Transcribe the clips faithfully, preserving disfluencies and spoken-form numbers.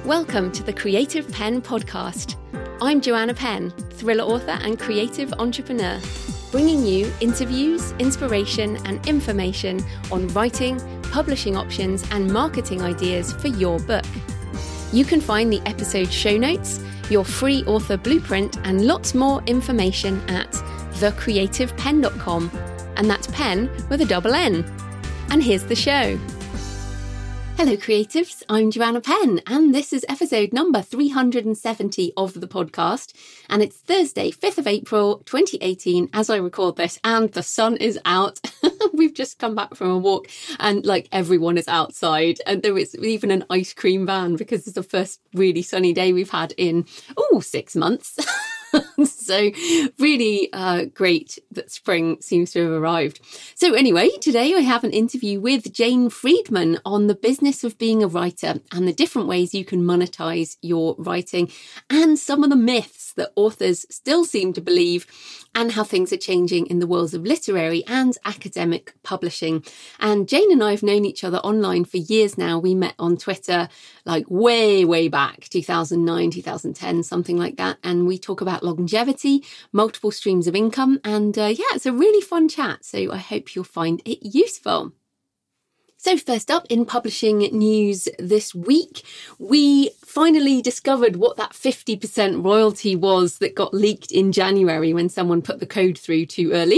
Welcome to the Creative Penn podcast. I'm Joanna Penn, thriller author and creative entrepreneur, bringing you interviews, inspiration, and information on writing, publishing options, and marketing ideas for your book. You can find the episode show notes, your free author blueprint, and lots more information at the creative penn dot com. And that's pen with a double N. And here's the show. Hello creatives, I'm Joanna Penn, and this is episode number three hundred seventy of the podcast, and it's Thursday, fifth of April, twenty eighteen, as I record this, and the sun is out. We've just come back from a walk, and like everyone is outside, and there is even an ice cream van because it's the first really sunny day we've had in, oh, six months. So really uh, great that spring seems to have arrived. So anyway, today I have an interview with Jane Friedman on the business of being a writer and the different ways you can monetize your writing and some of the myths that authors still seem to believe and how things are changing in the worlds of literary and academic publishing. And Jane and I have known each other online for years now. We met on Twitter like way, way back, two thousand nine, two thousand ten, something like that. And we talk about longevity, multiple streams of income. And uh, yeah, it's a really fun chat. So I hope you'll find it useful. So first up in publishing news this week, we finally discovered what that fifty percent royalty was that got leaked in January when someone put the code through too early.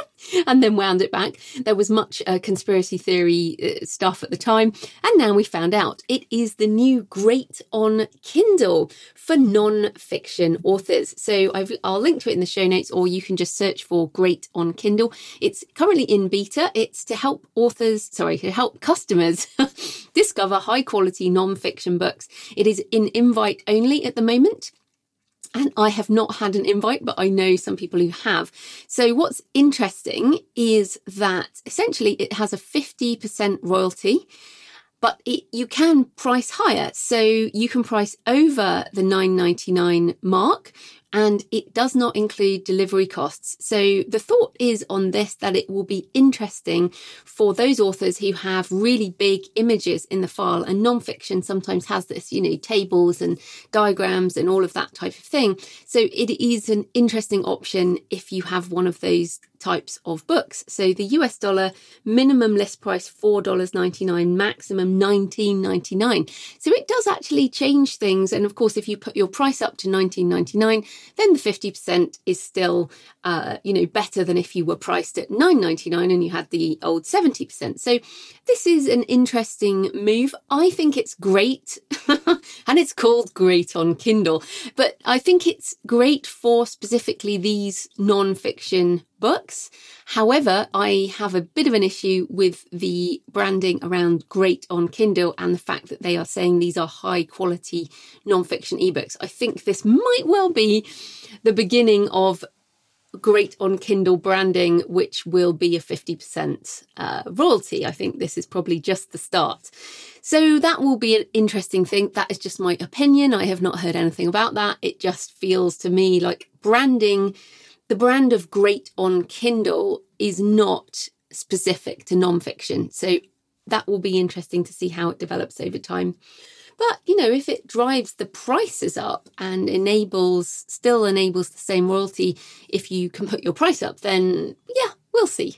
And then wound it back. There was much uh, conspiracy theory uh, stuff at the time. And now we found out it is the new Great on Kindle for non-fiction authors. So I've, I'll link to it in the show notes, or you can just search for Great on Kindle. It's currently in beta. It's to help authors, sorry, to help customers discover high quality non-fiction books. It is in invite only at the moment. And I have not had an invite, but I know some people who have. So what's interesting is that essentially it has a fifty percent royalty, but it, you can price higher. So you can price over the nine ninety-nine mark, and it does not include delivery costs. So the thought is on this that it will be interesting for those authors who have really big images in the file, and nonfiction sometimes has this, you know, tables and diagrams and all of that type of thing. So it is an interesting option if you have one of those types of books. So the U S dollar minimum list price four dollars ninety-nine, maximum nineteen ninety-nine. So it does actually change things. And of course, if you put your price up to nineteen ninety-nine, then the fifty percent is still, uh, you know, better than if you were priced at nine ninety-nine and you had the old seventy percent. So this is an interesting move. I think it's great. And it's called Great on Kindle. But I think it's great for specifically these non-fiction books. However, I have a bit of an issue with the branding around Great on Kindle and the fact that they are saying these are high quality non-fiction ebooks. I think this might well be the beginning of Great on Kindle branding, which will be a fifty percent uh, royalty. I think this is probably just the start. So that will be an interesting thing. That is just my opinion. I have not heard anything about that. It just feels to me like branding, the brand of Great on Kindle is not specific to nonfiction. So that will be interesting to see how it develops over time. But, you know, if it drives the prices up and enables, still enables the same royalty if you can put your price up, then yeah, we'll see.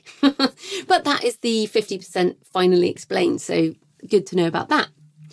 But that is the fifty percent finally explained. So good to know about that.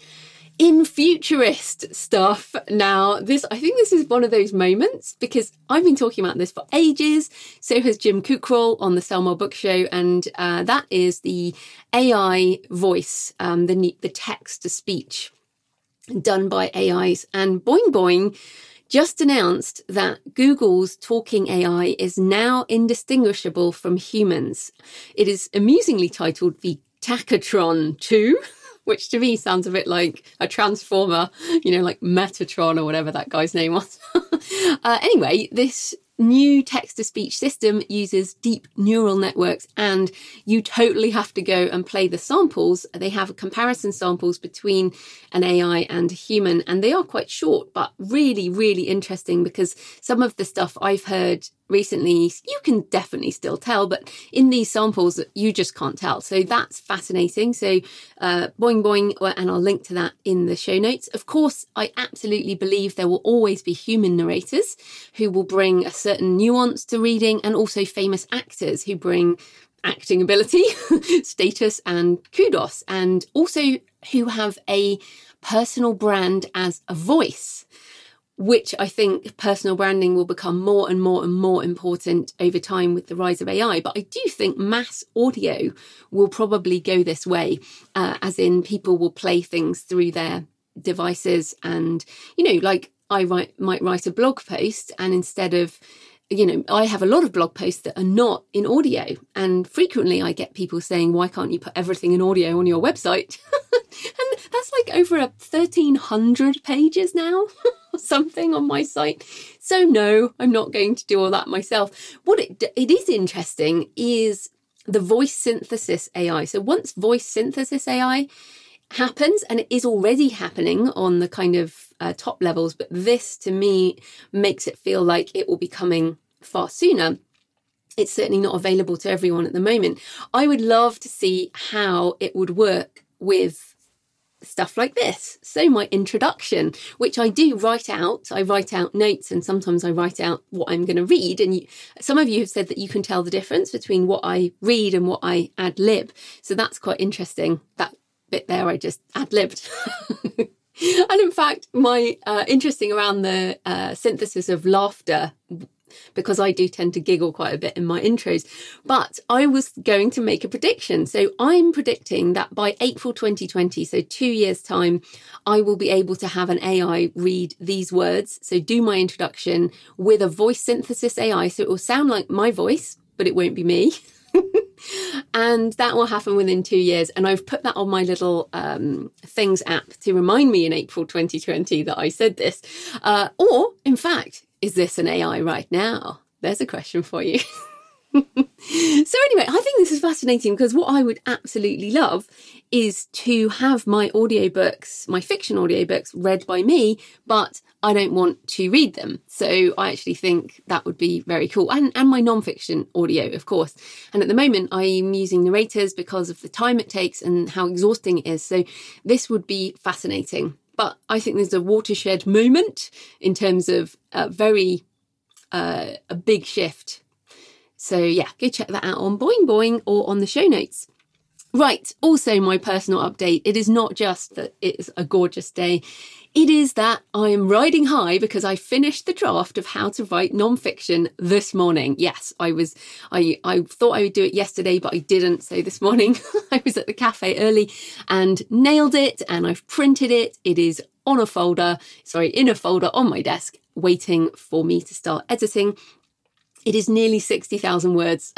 In futurist stuff now, this I think this is one of those moments because I've been talking about this for ages. So has Jim Cockrell on the Sell More Book Show, and uh, that is the A I voice, um, the the text to speech done by A Is. And Boing Boing just announced that Google's talking A I is now indistinguishable from humans. It is amusingly titled the Tachytron two. Which to me sounds a bit like a transformer, you know, like Metatron or whatever that guy's name was. uh, anyway, this new text-to-speech system uses deep neural networks, and you totally have to go and play the samples. They have comparison samples between an A I and a human, and they are quite short, but really, really interesting because some of the stuff I've heard recently, you can definitely still tell, but in these samples, you just can't tell. So that's fascinating. So uh, boing, boing, and I'll link to that in the show notes. Of course, I absolutely believe there will always be human narrators who will bring a certain nuance to reading, and also famous actors who bring acting ability, status and kudos, and also who have a personal brand as a voice, which I think personal branding will become more and more and more important over time with the rise of A I. But I do think mass audio will probably go this way, uh, as in people will play things through their devices. And, you know, like I write, might write a blog post, and instead of, you know, I have a lot of blog posts that are not in audio. And frequently I get people saying, why can't you put everything in audio on your website? And that's like over a thirteen hundred pages now or something on my site. So no, I'm not going to do all that myself. What it, it is interesting is the voice synthesis A I. So once voice synthesis A I happens, and it is already happening on the kind of uh, top levels, but this to me makes it feel like it will be coming far sooner. It's certainly not available to everyone at the moment. I would love to see how it would work with stuff like this. So my introduction, which I do write out, I write out notes, and sometimes I write out what I'm going to read. And you, some of you have said that you can tell the difference between what I read and what I ad lib. So that's quite interesting. That bit there, I just ad libbed. And in fact, my uh, interesting around the uh, synthesis of laughter, because I do tend to giggle quite a bit in my intros, but I was going to make a prediction. So I'm predicting that by April twenty twenty, so two years time, I will be able to have an A I read these words. So do my introduction with a voice synthesis A I. So it will sound like my voice, but it won't be me. And that will happen within two years. And I've put that on my little um, Things app to remind me in April twenty twenty that I said this. Uh, or, in fact, is this an A I right now? There's a question for you. So anyway, I think this is fascinating, because what I would absolutely love is to have my audiobooks, my fiction audiobooks, read by me, but I don't want to read them. So I actually think that would be very cool. And, and my non-fiction audio, of course. And at the moment, I'm using narrators because of the time it takes and how exhausting it is. So this would be fascinating. But I think there's a watershed moment in terms of a very, uh, a big shift. So yeah, go check that out on Boing Boing or on the show notes. Right, also my personal update. It is not just that it's a gorgeous day. It is that I am riding high because I finished the draft of How to Write Non-Fiction this morning. Yes, I was, I, I thought I would do it yesterday, but I didn't. So this morning I was at the cafe early and nailed it, and I've printed it. It is on a folder, sorry, in a folder on my desk, waiting for me to start editing. It is nearly sixty thousand words.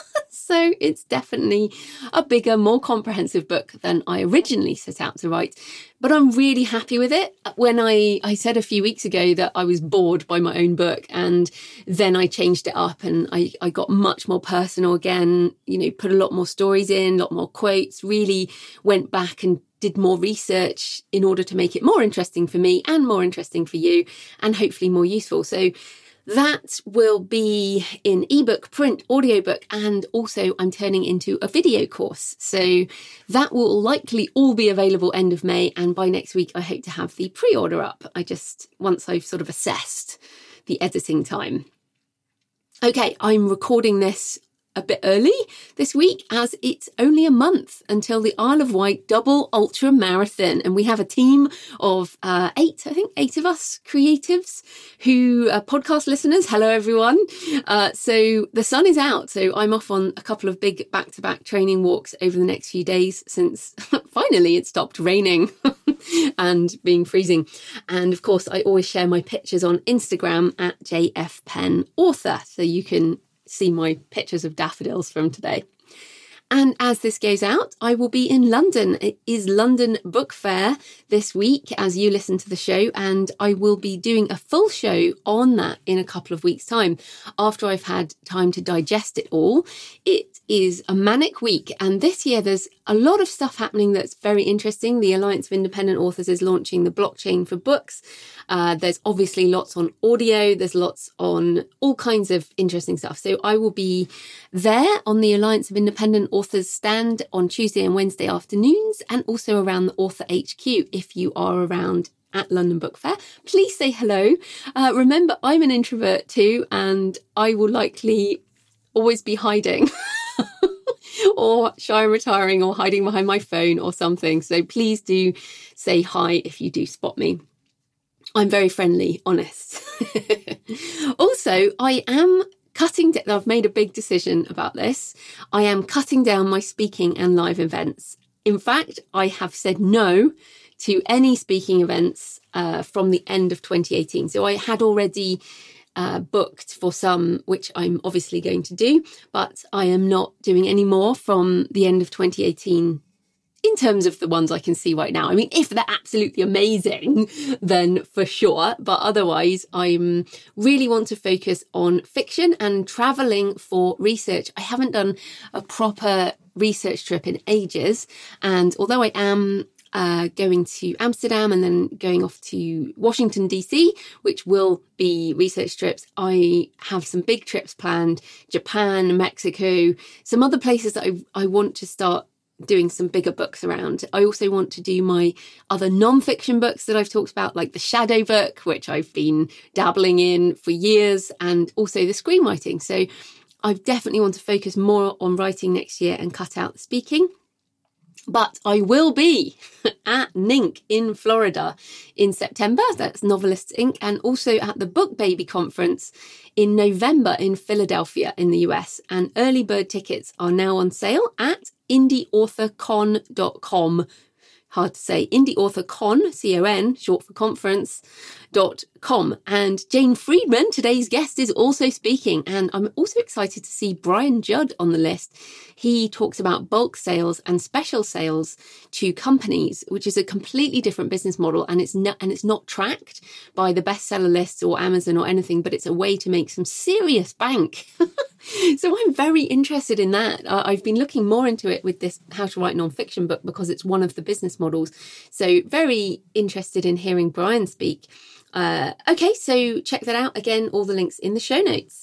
So it's definitely a bigger, more comprehensive book than I originally set out to write. But I'm really happy with it. When I, I said a few weeks ago that I was bored by my own book, and then I changed it up and I, I got much more personal again, you know, put a lot more stories in, a lot more quotes, really went back and did more research in order to make it more interesting for me and more interesting for you, and hopefully more useful. So that will be in ebook, print, audiobook, and also I'm turning into a video course. So that will likely all be available end of May. And by next week, I hope to have the pre-order up. I just, once I've sort of assessed the editing time. Okay, I'm recording this a bit early this week, as it's only a month until the Isle of Wight Double Ultra Marathon, and we have a team of uh, eight, I think, eight of us creatives who are podcast listeners. Hello, everyone. Uh, so the sun is out, so I'm off on a couple of big back-to-back training walks over the next few days since finally it stopped raining and being freezing. And of course, I always share my pictures on Instagram at J F Penn Author, so you can see my pictures of daffodils from today. And as this goes out, I will be in London. It is London Book Fair this week as you listen to the show, and I will be doing a full show on that in a couple of weeks' time after I've had time to digest it all. It is a manic week, and this year there's a lot of stuff happening that's very interesting. The Alliance of Independent Authors is launching the blockchain for books. Uh, there's obviously lots on audio. There's lots on all kinds of interesting stuff. So I will be there on the Alliance of Independent Authors stand on Tuesday and Wednesday afternoons, and also around the Author H Q if you are around at London Book Fair. Please say hello. Uh, remember, I'm an introvert too, and I will likely always be hiding or shy and retiring or hiding behind my phone or something. So please do say hi if you do spot me. I'm very friendly, honest. Also, I am cutting down, I've made a big decision about this. I am cutting down my speaking and live events. In fact, I have said no to any speaking events uh, from the end of twenty eighteen. So I had already uh, booked for some, which I'm obviously going to do, but I am not doing any more from the end of twenty eighteen in terms of the ones I can see right now. I mean, if they're absolutely amazing, then for sure. But otherwise, I really want to focus on fiction and traveling for research. I haven't done a proper research trip in ages. And although I am uh, going to Amsterdam and then going off to Washington, D C, which will be research trips, I have some big trips planned. Japan, Mexico, some other places that I, I want to start doing some bigger books around. I also want to do my other non-fiction books that I've talked about, like the Shadow book, which I've been dabbling in for years, and also the screenwriting. So I definitely want to focus more on writing next year and cut out the speaking. But I will be at N I N C in Florida in September. That's Novelists Incorporated. And also at the Book Baby Conference in November in Philadelphia in the U S. And early bird tickets are now on sale at indie author con dot com. Hard to say. Indie Author Con, C O N, short for conference, dot com. And Jane Friedman, today's guest, is also speaking. And I'm also excited to see Brian Judd on the list. He talks about bulk sales and special sales to companies, which is a completely different business model. And it's not, and it's not tracked by the bestseller lists or Amazon or anything, but it's a way to make some serious bank. So I'm very interested in that. Uh, I've been looking more into it with this How to Write Nonfiction book because it's one of the business models. So very interested in hearing Brian speak. Uh, okay, so check that out. Again, all the links in the show notes.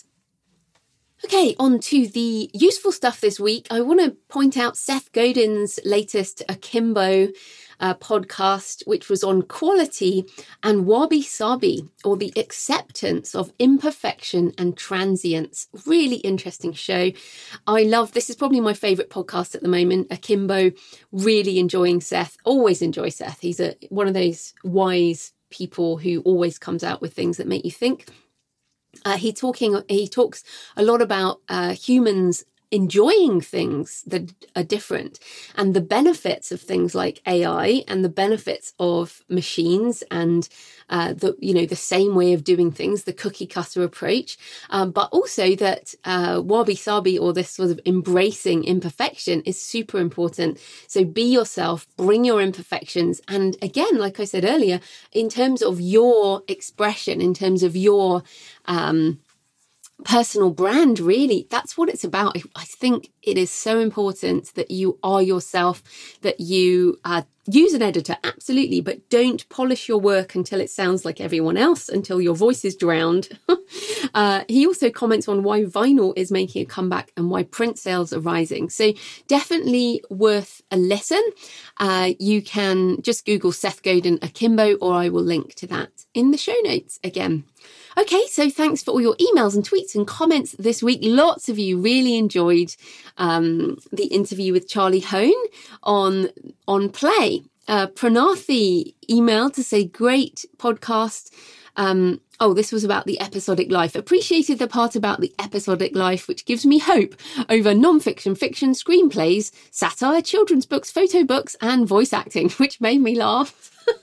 Okay, on to the useful stuff this week. I want to point out Seth Godin's latest Akimbo uh, podcast, which was on quality and wabi-sabi, or the acceptance of imperfection and transience. Really interesting show. I love, this is probably my favourite podcast at the moment, Akimbo. Really enjoying Seth. Always enjoy Seth. He's a one of those wise people who always comes out with things that make you think. Uh, he talking. He talks a lot about uh, humans enjoying things that are different, and the benefits of things like A I, and the benefits of machines, and uh, the you know the same way of doing things, the cookie cutter approach, um, but also that uh, wabi-sabi, or this sort of embracing imperfection, is super important. So be yourself, bring your imperfections, and again, like I said earlier, in terms of your expression, in terms of your um, personal brand, really, that's what it's about. I think it is so important that you are yourself, that you uh, use an editor, absolutely, but don't polish your work until it sounds like everyone else, until your voice is drowned. uh, he also comments on why vinyl is making a comeback and why print sales are rising. So definitely worth a listen. Uh, you can just Google Seth Godin Akimbo, or I will link to that in the show notes again. Okay, so thanks for all your emails and tweets and comments this week. Lots of you really enjoyed um, the interview with Charlie Hone on, on Play. Uh, Pranathi emailed to say, great podcast. Um, oh, this was about the episodic life. Appreciated the part about the episodic life, which gives me hope over non-fiction, fiction, screenplays, satire, children's books, photo books, and voice acting, which made me laugh.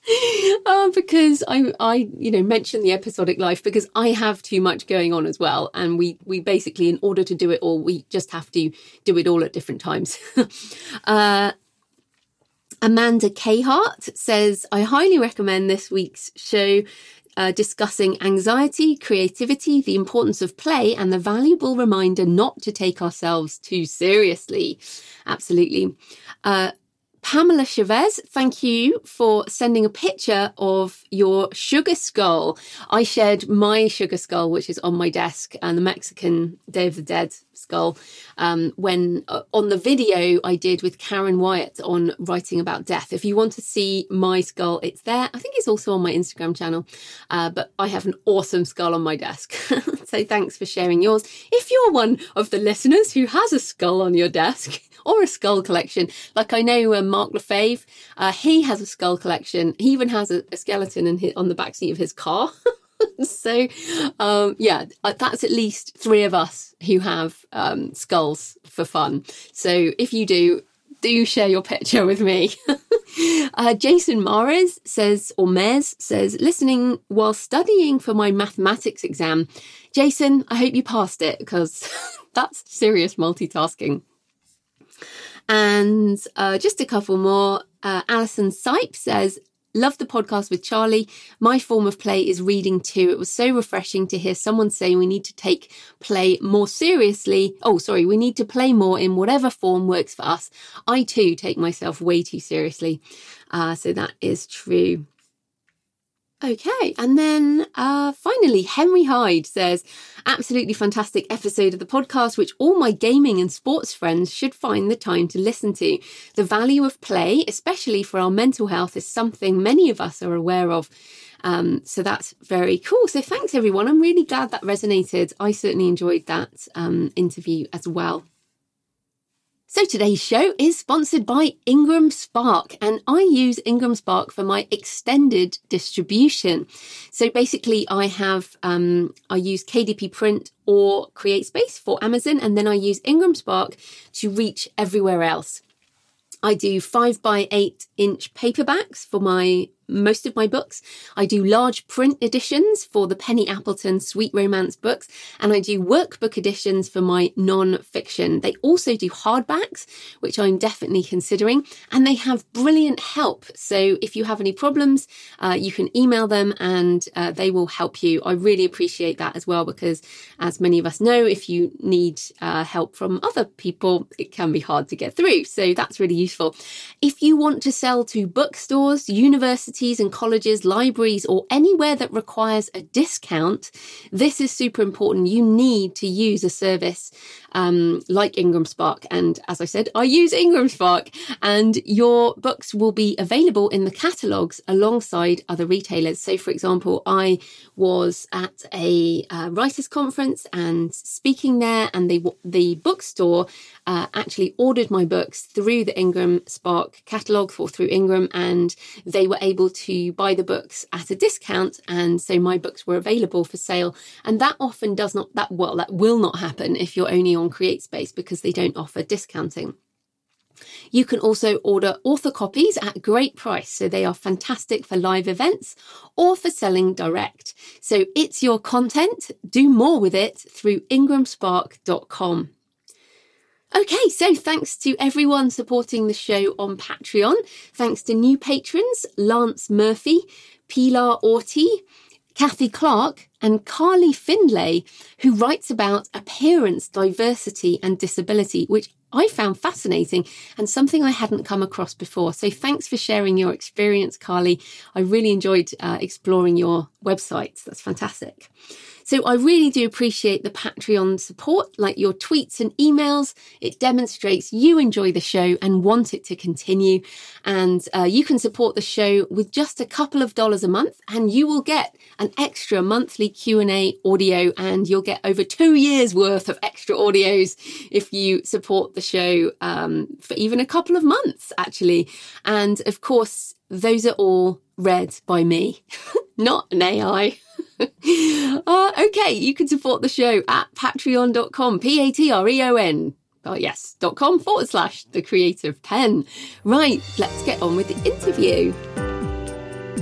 Uh, because I, I, you know, mentioned the episodic life because I have too much going on as well. And we, we basically, in order to do it all, we just have to do it all at different times. uh, Amanda Cahart says, I highly recommend this week's show uh, discussing anxiety, creativity, the importance of play, and the valuable reminder not to take ourselves too seriously. Absolutely. Uh, Pamela Chavez, thank you for sending a picture of your sugar skull. I shared my sugar skull, which is on my desk, and the Mexican Day of the Dead skull, um, when uh, on the video I did with Karen Wyatt on writing about death. If you want to see my skull, it's there. I think it's also on my Instagram channel, uh, but I have an awesome skull on my desk. So thanks for sharing yours. If you're one of the listeners who has a skull on your desk, or a skull collection. Like I know uh, Mark Lefebvre, uh, he has a skull collection. He even has a, a skeleton in his, on the backseat of his car. So, um, yeah, that's at least three of us who have um, skulls for fun. So if you do, do share your picture with me. uh, Jason Mares says, or Mares says, listening while studying for my mathematics exam. Jason, I hope you passed it because that's serious multitasking. And uh, just a couple more. Uh, Alison Sipe says, love the podcast with Charlie. My form of play is reading too. It was so refreshing to hear someone say we need to take play more seriously. Oh, sorry, we need to play more in whatever form works for us. I too take myself way too seriously. Uh, so that is true. Okay, and then uh, finally, Henry Hyde says, absolutely fantastic episode of the podcast, which all my gaming and sports friends should find the time to listen to. The value of play, especially for our mental health, is something many of us are aware of. Um, so that's very cool. So thanks, everyone. I'm really glad that resonated. I certainly enjoyed that um, interview as well. So today's show is sponsored by Ingram Spark, and I use Ingram Spark for my extended distribution. So basically I have, um, I use K D P Print or CreateSpace for Amazon, and then I use Ingram Spark to reach everywhere else. I do five by eight inch paperbacks for my most of my books. I do large print editions for the Penny Appleton Sweet Romance books, and I do workbook editions for my non-fiction. They also do hardbacks, which I'm definitely considering, and they have brilliant help. So if you have any problems, uh, you can email them and uh, they will help you. I really appreciate that as well, because as many of us know, if you need uh, help from other people, it can be hard to get through. So that's really useful. If you want to sell to bookstores, universities, and colleges, libraries, or anywhere that requires a discount, this is super important. You need to use a service um, like Ingram Spark. And as I said, I use Ingram Spark, and your books will be available in the catalogues alongside other retailers. So, for example, I was at a uh, writers' conference and speaking there, and they, the bookstore uh, actually ordered my books through the Ingram Spark catalogue or through Ingram, and they were able to buy the books at a discount, and so my books were available for sale. And that often does not, that well, that will not happen if you're only on CreateSpace, because they don't offer discounting. You can also order author copies at great price, so they are fantastic for live events or for selling direct. So it's your content, do more with it through ingram spark dot com. Okay, so thanks to everyone supporting the show on Patreon. Thanks to new patrons, Lance Murphy, Pilar Orti, Kathy Clark, and Carly Findlay, who writes about appearance, diversity and disability, which I found fascinating and something I hadn't come across before. So thanks for sharing your experience, Carly. I really enjoyed uh, exploring your website. That's fantastic. So I really do appreciate the Patreon support, like your tweets and emails. It demonstrates you enjoy the show and want it to continue. And uh, you can support the show with just a couple of dollars a month, and you will get an extra monthly Q and A audio, and you'll get over two years worth of extra audios if you support the show um, for even a couple of months, actually. And of course, those are all read by me, not an A I. uh, okay, you can support the show at patreon dot com, P A T R E O N. Oh, yes, dot com forward slash the creative pen. Right, let's get on with the interview.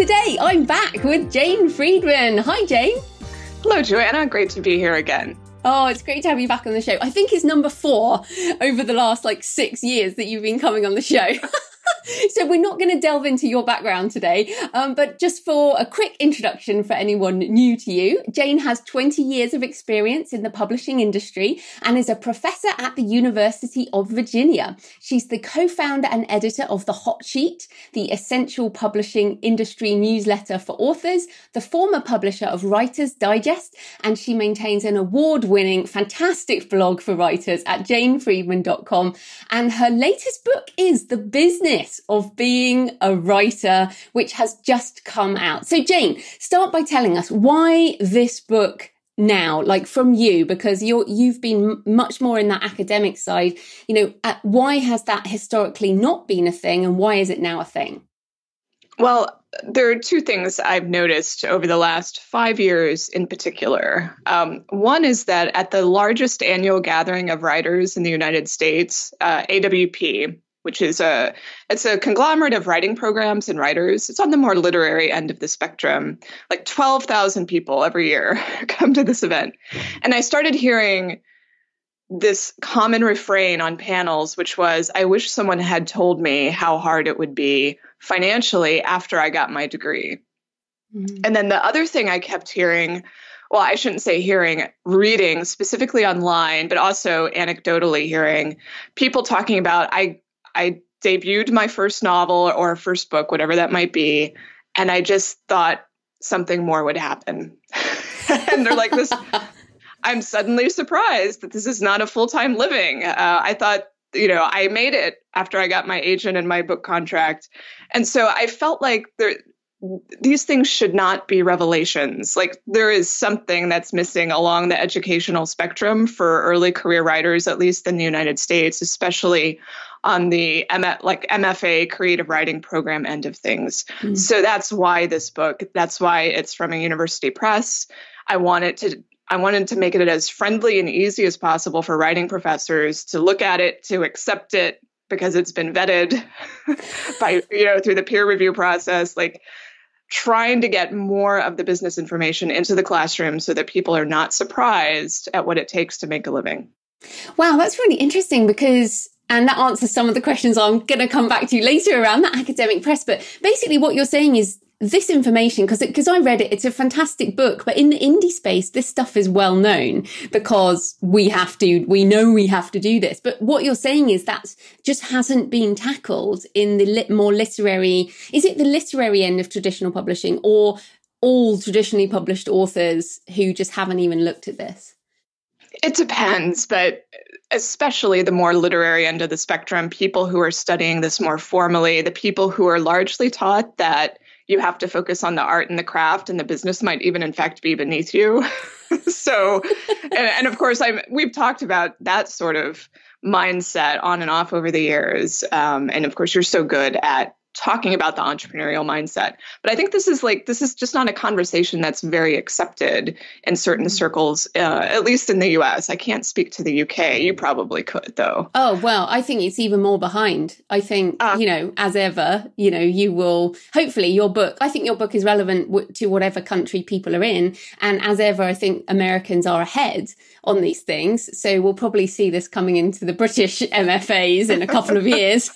Today, I'm back with Jane Friedman. Hi, Jane. Hello, Joanna. Great to be here again. Oh, it's great to have you back on the show. I think it's number four over the last like six years that you've been coming on the show. So we're not going to delve into your background today, um, but just for a quick introduction for anyone new to you, Jane has twenty years of experience in the publishing industry and is a professor at the University of Virginia. She's the co-founder and editor of The Hot Sheet, the essential publishing industry newsletter for authors, the former publisher of Writer's Digest, and she maintains an award-winning, fantastic blog for writers at jane friedman dot com. And her latest book is The Business of Being a Writer, which has just come out. So Jane, start by telling us why this book now, like from you, because you're, you've been much more in that academic side, you know, uh, why has that historically not been a thing and why is it now a thing? Well, there are two things I've noticed over the last five years in particular. Um, one is that at the largest annual gathering of writers in the United States, uh, A W P, which is a it's a conglomerate of writing programs and writers. It's on the more literary end of the spectrum. Like twelve thousand people every year come to this event. And I started hearing this common refrain on panels, which was, I wish someone had told me how hard it would be financially after I got my degree. Mm-hmm. And then the other thing I kept hearing, well, I shouldn't say hearing, reading specifically online, but also anecdotally hearing people talking about, I I debuted my first novel or first book, whatever that might be, and I just thought something more would happen. And they're like, this, I'm suddenly surprised that this is not a full-time living. Uh, I thought, you know, I made it after I got my agent and my book contract. And so I felt like there, these things should not be revelations. Like there is something that's missing along the educational spectrum for early career writers, at least in the United States, especially on the M- like M F A creative writing program end of things. Mm. So that's why this book, that's why it's from a university press. I wanted to I wanted to make it as friendly and easy as possible for writing professors to look at it, to accept it, because it's been vetted by, you know, through the peer review process, like trying to get more of the business information into the classroom so that people are not surprised at what it takes to make a living. Wow, that's really interesting because, and that answers some of the questions I'm going to come back to later around the academic press. But basically what you're saying is this information, because because I read it, it's a fantastic book. But in the indie space, this stuff is well known because we have to, we know we have to do this. But what you're saying is that just hasn't been tackled in the lit, more literary, is it the literary end of traditional publishing or all traditionally published authors who just haven't even looked at this? It depends, but especially the more literary end of the spectrum, people who are studying this more formally, the people who are largely taught that you have to focus on the art and the craft, and the business might even, in fact, be beneath you. So, and, and of course, I'm, we've talked about that sort of mindset on and off over the years. Um, and of course, you're so good at talking about the entrepreneurial mindset. But I think this is like, this is just not a conversation that's very accepted in certain circles, uh, at least in the U S. I can't speak to the U K. You probably could, though. Oh, well, I think it's even more behind. I think, uh, you know, as ever, you know, you will, hopefully your book, I think your book is relevant w- to whatever country people are in. And as ever, I think Americans are ahead on these things. So we'll probably see this coming into the British M F As in a couple of years.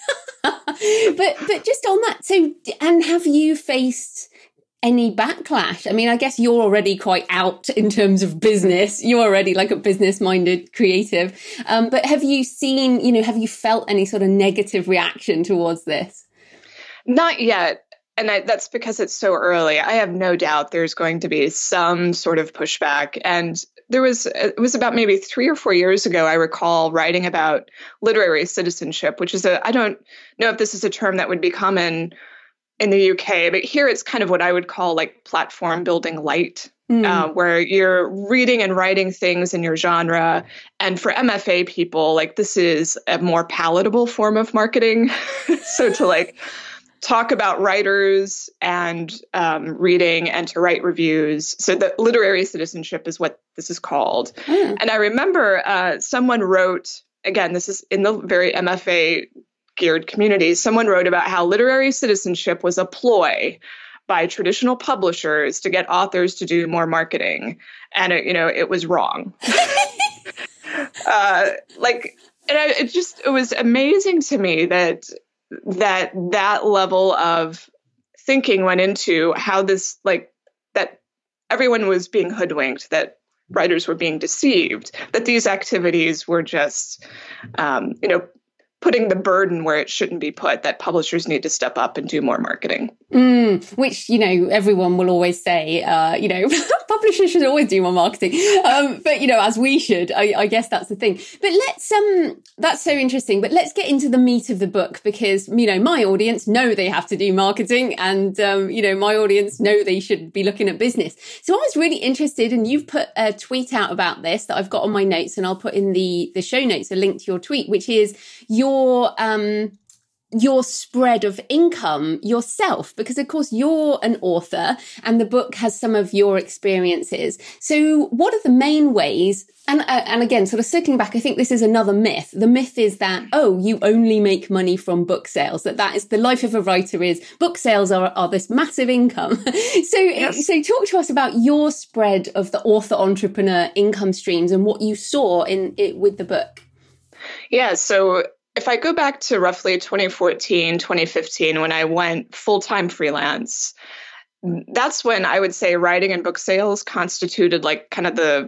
but but just on that, so, and have you faced any backlash? I mean, I guess you're already quite out in terms of business. You're already like a business-minded creative. Um, but have you seen, you know, have you felt any sort of negative reaction towards this? Not yet. And I, that's because it's so early. I have no doubt there's going to be some sort of pushback. And there was, it was about maybe three or four years ago, I recall writing about literary citizenship, which is a, I don't know if this is a term that would be common in the U K, but here it's kind of what I would call like platform building light, mm. uh, where you're reading and writing things in your genre. And for M F A people, like this is a more palatable form of marketing. So to like talk about writers and um, reading and to write reviews. So the literary citizenship is what this is called. Mm. And I remember uh, someone wrote, again, this is in the very M F A geared community, someone wrote about how literary citizenship was a ploy by traditional publishers to get authors to do more marketing. And, it, you know, it was wrong. uh, like, and I, it just, it was amazing to me that, that that level of thinking went into how this, like, that everyone was being hoodwinked, that writers were being deceived, that these activities were just, um, you know, putting the burden where it shouldn't be put, that publishers need to step up and do more marketing. Mm, which, you know, everyone will always say, uh, you know, publishers should always do more marketing. Um, but, you know, as we should, I, I guess that's the thing. But let's, um, that's so interesting. But let's get into the meat of the book, because, you know, my audience know they have to do marketing, and, um, you know, my audience know they should be looking at business. So I was really interested, and you've put a tweet out about this that I've got on my notes, and I'll put in the, the show notes a link to your tweet, which is your, um, your spread of income yourself, because of course you're an author and the book has some of your experiences. So what are the main ways? And, uh, and again, sort of circling back, I think this is another myth. The myth is that, oh, you only make money from book sales, that that is the life of a writer, is book sales are, are this massive income. so, yes. so talk to us about your spread of the author entrepreneur income streams and what you saw in it with the book. Yeah. So if I go back to roughly twenty fourteen, twenty fifteen, when I went full-time freelance, that's when I would say writing and book sales constituted like kind of the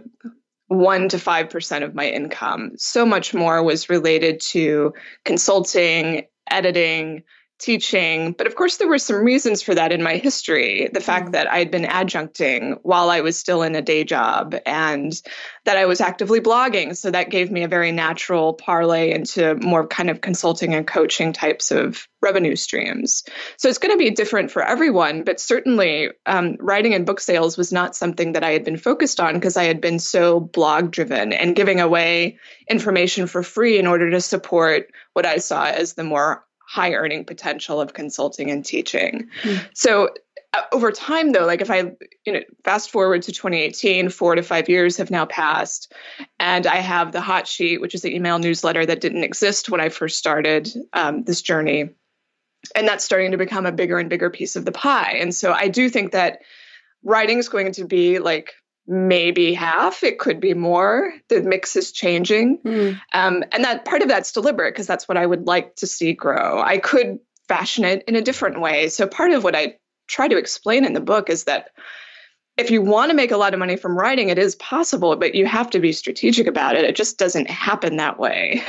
one to five percent of my income. So much more was related to consulting, editing, teaching. But of course, there were some reasons for that in my history. The fact that I had been adjuncting while I was still in a day job, and that I was actively blogging. So that gave me a very natural parlay into more kind of consulting and coaching types of revenue streams. So it's going to be different for everyone. But certainly um, writing and book sales was not something that I had been focused on, because I had been so blog driven and giving away information for free in order to support what I saw as the more high earning potential of consulting and teaching. Mm. So uh, over time, though, like if I, you know, fast forward to twenty eighteen, four to five years have now passed, and I have the Hot Sheet, which is the email newsletter that didn't exist when I first started um, this journey. And that's starting to become a bigger and bigger piece of the pie. And so I do think that writing is going to be like maybe half. It could be more. The mix is changing. Mm. Um, and that part of that's deliberate, because that's what I would like to see grow. I could fashion it in a different way. So part of what I try to explain in the book is that if you want to make a lot of money from writing, it is possible, but you have to be strategic about it. It just doesn't happen that way.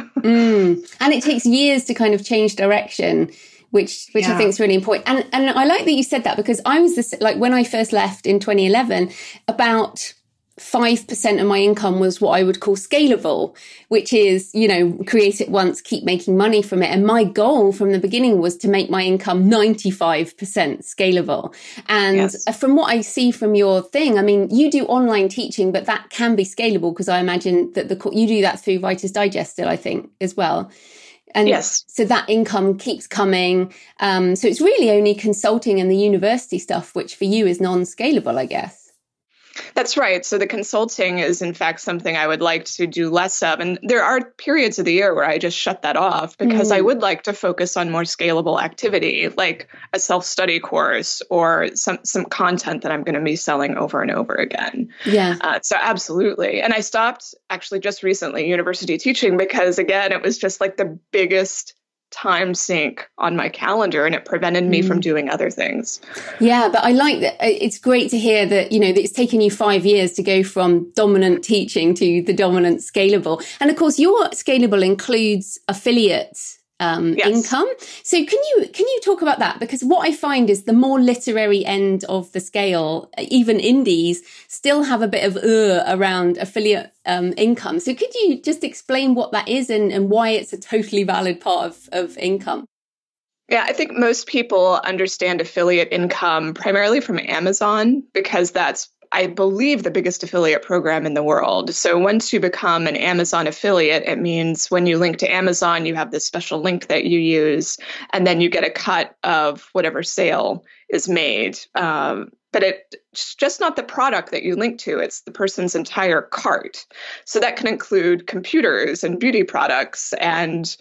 mm. And it takes years to kind of change direction, which which yeah. I think is really important. And and I like that you said that, because I was this, like when I first left in twenty eleven, about five percent of my income was what I would call scalable, which is, you know, create it once, keep making money from it. And my goal from the beginning was to make my income ninety-five percent scalable. And yes. from what I see from your thing, I mean, you do online teaching, but that can be scalable, because I imagine that the you do that through Writer's Digest still, I think, as well. And yes. so that income keeps coming. Um, so it's really only consulting and the university stuff, which for you is non-scalable, I guess. That's right. So the consulting is, in fact, something I would like to do less of. And there are periods of the year where I just shut that off, because mm. I would like to focus on more scalable activity, like a self-study course or some, some content that I'm going to be selling over and over again. Yeah. Uh, so absolutely. And I stopped actually just recently university teaching, because, again, it was just like the biggest time sink on my calendar, and it prevented me mm. from doing other things. Yeah, but I like that. It's great to hear that, you know, that it's taken you five years to go from dominant teaching to the dominant scalable. And of course, your scalable includes affiliate um, yes. income. So can you can you talk about that? Because what I find is the more literary end of the scale, even indies, still have a bit of uh around affiliate um, income. So could you just explain what that is and, and why it's a totally valid part of, of income? Yeah, I think most people understand affiliate income primarily from Amazon, because that's, I believe, the biggest affiliate program in the world. So once you become an Amazon affiliate, it means when you link to Amazon, you have this special link that you use, and then you get a cut of whatever sale is made. Um, but it, it's just not the product that you link to, it's the person's entire cart. So that can include computers and beauty products and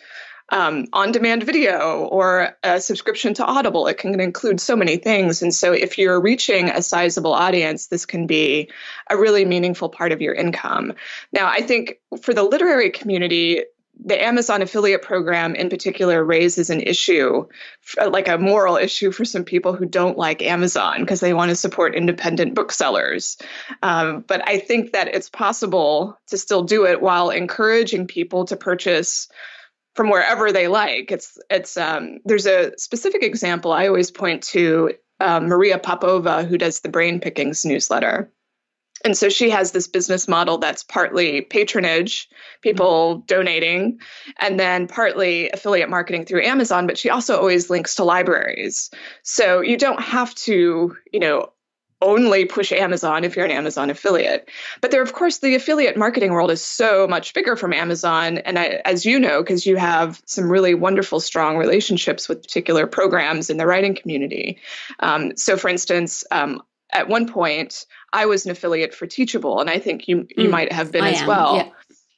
um, on-demand video or a subscription to Audible. It can include so many things. And so if you're reaching a sizable audience, this can be a really meaningful part of your income. Now, I think for the literary community, the Amazon affiliate program in particular raises an issue, like a moral issue for some people who don't like Amazon because they want to support independent booksellers. Um, but I think that it's possible to still do it while encouraging people to purchase from wherever they like. It's it's um, there's a specific example I always point to, uh, Maria Popova, who does the Brain Pickings newsletter. And so she has this business model that's partly patronage, people mm-hmm. donating, and then partly affiliate marketing through Amazon. But she also always links to libraries. So you don't have to, you know, only push Amazon if you're an Amazon affiliate. But there, of course, the affiliate marketing world is so much bigger from Amazon. And I, as you know, because you have some really wonderful, strong relationships with particular programs in the writing community. Um, so, for instance, um, at one point, I was an affiliate for Teachable, and I think you you mm, might have been I as am, well. Yeah.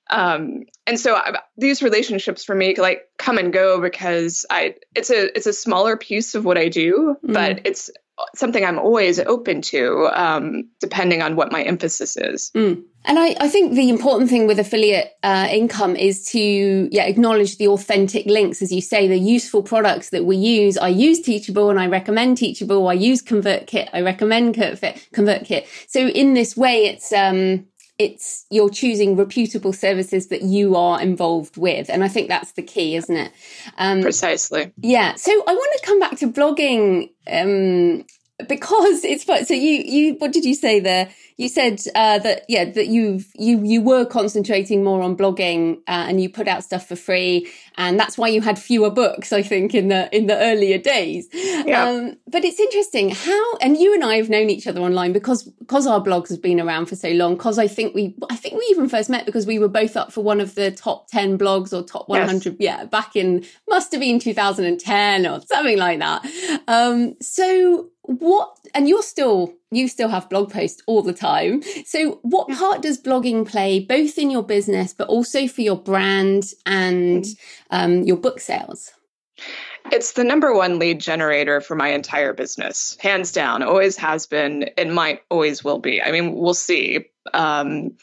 Um, and so I, these relationships for me like come and go because I it's a it's a smaller piece of what I do, mm. but it's something I'm always open to, um, depending on what my emphasis is. Mm. And I, I think the important thing with affiliate uh, income is to yeah acknowledge the authentic links, as you say, the useful products that we use. I use Teachable and I recommend Teachable. I use ConvertKit. I recommend ConvertKit. So in this way, it's um it's you're choosing reputable services that you are involved with, and I think that's the key, isn't it? Um, Precisely. Yeah. So I want to come back to blogging. Um, Because it's fun. So you, you, what did you say there? You said, uh, that, yeah, that you've, you, you were concentrating more on blogging, uh, and you put out stuff for free. And that's why you had fewer books, I think, in the, in the earlier days. Yeah. Um, but it's interesting how, and you and I have known each other online because, because our blogs have been around for so long. Cause I think we, I think we even first met because we were both up for one of the top ten blogs or top one hundred. Yes. Yeah. Back in, must have been two thousand ten or something like that. Um, so, What, and you're still, you still have blog posts all the time. So what part does blogging play both in your business, but also for your brand and um, your book sales? It's the number one lead generator for my entire business, hands down, always has been, and might always will be. I mean, we'll see. Um,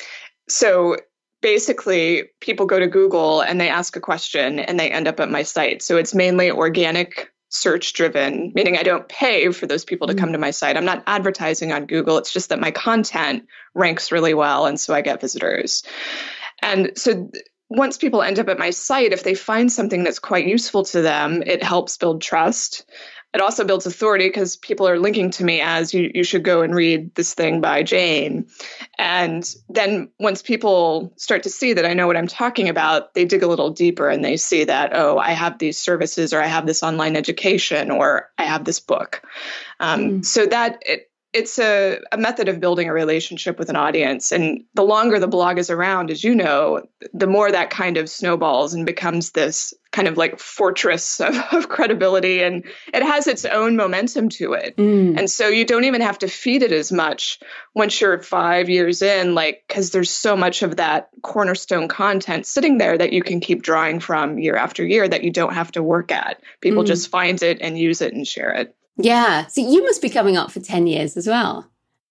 so basically, people go to Google and they ask a question and they end up at my site. So it's mainly organic search driven, meaning I don't pay for those people to come to my site. I'm not advertising on Google. It's just that my content ranks really well. And so I get visitors. And so th- once people end up at my site, if they find something that's quite useful to them, it helps build trust. It also builds authority because people are linking to me as you, you should go and read this thing by Jane. And then once people start to see that I know what I'm talking about, they dig a little deeper and they see that, oh, I have these services, or I have this online education, or I have this book. Um, mm. So that it, it's a, a method of building a relationship with an audience. And the longer the blog is around, as you know, the more that kind of snowballs and becomes this kind of like fortress of, of credibility, and it has its own momentum to it. Mm. And so you don't even have to feed it as much once you're five years in, like, because there's so much of that cornerstone content sitting there that you can keep drawing from year after year that you don't have to work at. People mm. just find it and use it and share it. Yeah. So you must be coming up for ten years as well.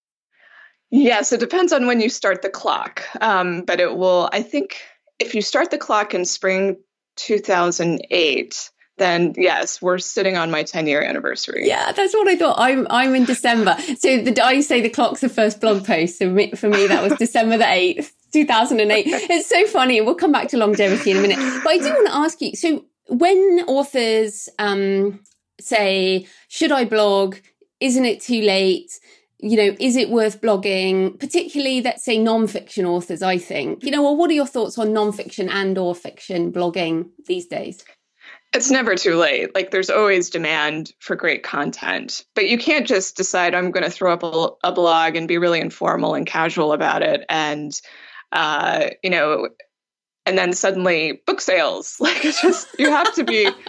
Yes, it depends on when you start the clock. Um, but it will, I think if you start the clock in spring two thousand eight, then yes, we're sitting on my ten year anniversary. Yeah, that's what I thought. I'm I'm in December. So the I say the clock's the first blog post. So me, for me, that was December the eighth, two thousand eight. It's so funny. We'll come back to longevity in a minute. But I do want to ask you, so when authors um, say, should I blog? Isn't it too late? You know, is it worth blogging? Particularly, let's say, non-fiction authors, I think. You know, well, what are your thoughts on non-fiction and or fiction blogging these days? It's never too late. Like, there's always demand for great content. But you can't just decide I'm going to throw up a, a blog and be really informal and casual about it. And, uh, you know, and then suddenly book sales. Like, it's just, you have to be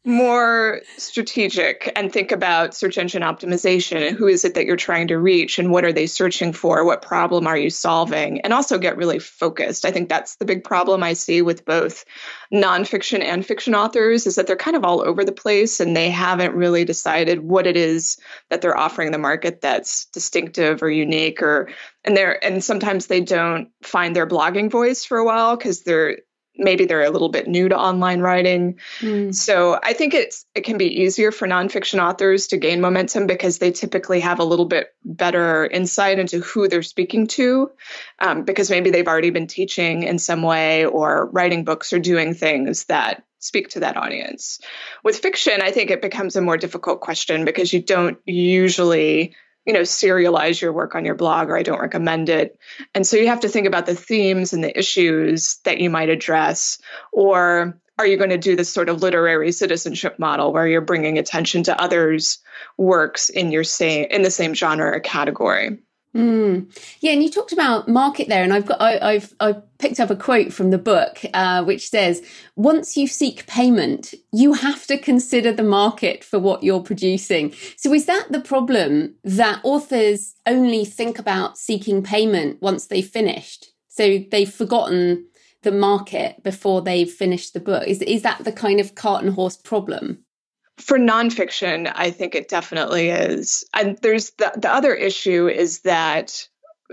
more strategic and think about search engine optimization and who is it that you're trying to reach and what are they searching for? What problem are you solving? And also get really focused. I think that's the big problem I see with both nonfiction and fiction authors is that they're kind of all over the place and they haven't really decided what it is that they're offering the market that's distinctive or unique or and they're and sometimes they don't find their blogging voice for a while because they're maybe they're a little bit new to online writing. Mm. So I think it's it can be easier for nonfiction authors to gain momentum because they typically have a little bit better insight into who they're speaking to, um, because maybe they've already been teaching in some way or writing books or doing things that speak to that audience. With fiction, I think it becomes a more difficult question because you don't usually you know, serialize your work on your blog, or I don't recommend it. And so you have to think about the themes and the issues that you might address, or are you going to do this sort of literary citizenship model where you're bringing attention to others' works in your same in the same genre or category? Mm. Yeah, and you talked about market there, and I've got I, I've I picked up a quote from the book, uh, which says, "Once you seek payment, you have to consider the market for what you're producing." So, is that the problem that authors only think about seeking payment once they've finished? So they've forgotten the market before they've finished the book. Is is that the kind of cart and horse problem? For nonfiction, I think it definitely is. And there's the, the other issue is that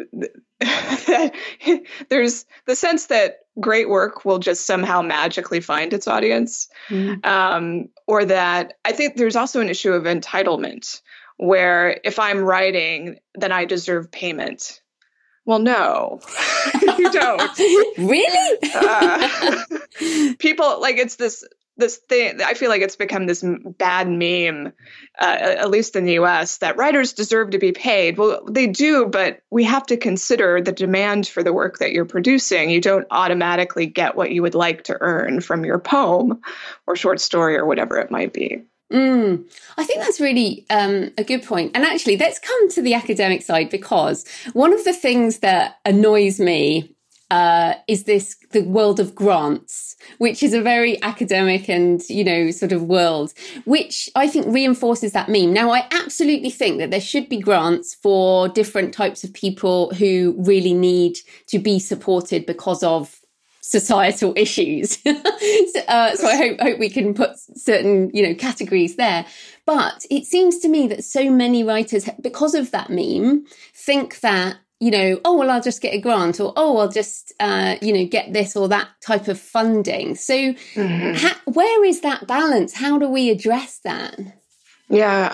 there's the sense that great work will just somehow magically find its audience. Mm. Um, or that I think there's also an issue of entitlement, where if I'm writing, then I deserve payment. Well, no, you don't. Really? uh, people, like, it's this This thing, I feel like it's become this bad meme, uh, at least in the U S, that writers deserve to be paid. Well, they do, but we have to consider the demand for the work that you're producing. You don't automatically get what you would like to earn from your poem or short story or whatever it might be. Mm, I think that's really um, a good point. And actually, let's come to the academic side, because one of the things that annoys me Uh, is this the world of grants, which is a very academic and, you know, sort of world, which I think reinforces that meme. Now, I absolutely think that there should be grants for different types of people who really need to be supported because of societal issues. so, uh, so I hope, hope we can put certain, you know, categories there. But it seems to me that so many writers, because of that meme, think that, you know, oh, well, I'll just get a grant, or, oh, I'll just, uh, you know, get this or that type of funding. So mm-hmm. ha- where is that balance? How do we address that? Yeah.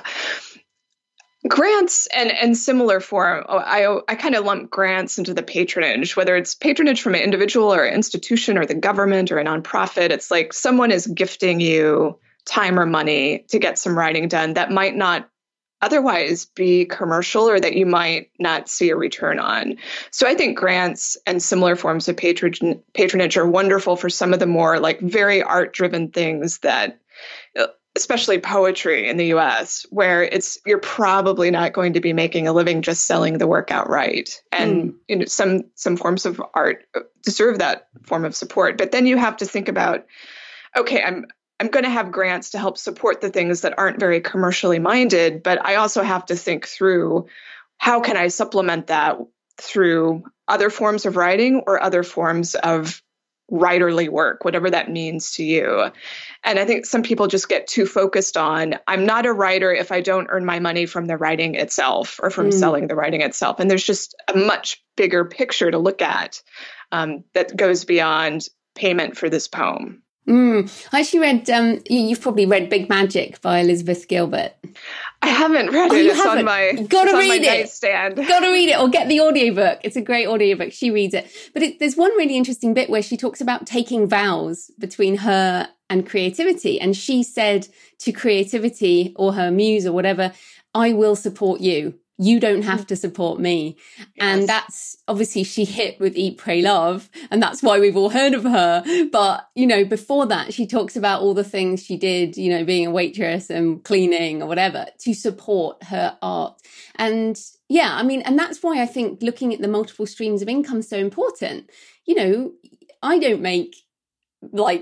Grants and, and similar form, I, I kind of lump grants into the patronage, whether it's patronage from an individual or an institution or the government or a nonprofit. It's like someone is gifting you time or money to get some writing done that might not otherwise be commercial or that you might not see a return on. So I think grants and similar forms of patron- patronage are wonderful for some of the more like very art-driven things that, especially poetry in the U S, where it's you're probably not going to be making a living just selling the work outright. And mm. you know, some some forms of art deserve that form of support. But then you have to think about, okay, I'm I'm going to have grants to help support the things that aren't very commercially minded, but I also have to think through how can I supplement that through other forms of writing or other forms of writerly work, whatever that means to you. And I think some people just get too focused on, I'm not a writer if I don't earn my money from the writing itself or from mm. selling the writing itself. And there's just a much bigger picture to look at um, that goes beyond payment for this poem. Mm. I actually read, um, you've probably read Big Magic by Elizabeth Gilbert. I haven't read oh, it. You it's haven't? on my, Gotta it's read on my it. nightstand. Gotta read it or get the audiobook. It's a great audiobook. She reads it. But it, there's one really interesting bit where she talks about taking vows between her and creativity. And she said to creativity or her muse or whatever, I will support you. You don't have to support me. Yes. And that's obviously she hit with Eat, Pray, Love. And that's why we've all heard of her. But, you know, before that, she talks about all the things she did, you know, being a waitress and cleaning or whatever to support her art. And yeah, I mean, and that's why I think looking at the multiple streams of income is so important. You know, I don't make like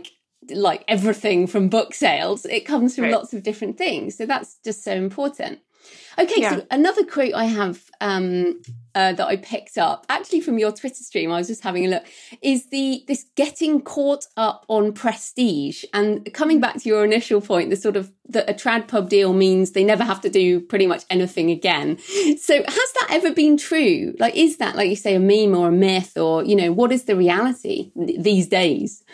like everything from book sales. It comes from right. lots of different things. So that's just so important. Okay, yeah. so another quote I have um, uh, that I picked up, actually from your Twitter stream, I was just having a look, is the this getting caught up on prestige. And coming back to your initial point, the sort of that a trad pub deal means they never have to do pretty much anything again. So has that ever been true? Like, is that, like you say, a meme or a myth, or, you know, what is the reality th- these days?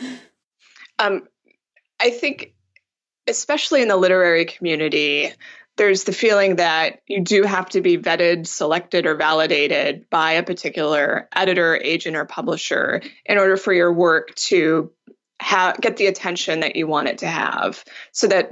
Um, I think, especially in the literary community, there's the feeling that you do have to be vetted, selected, or validated by a particular editor, agent, or publisher in order for your work to ha- get the attention that you want it to have. So that,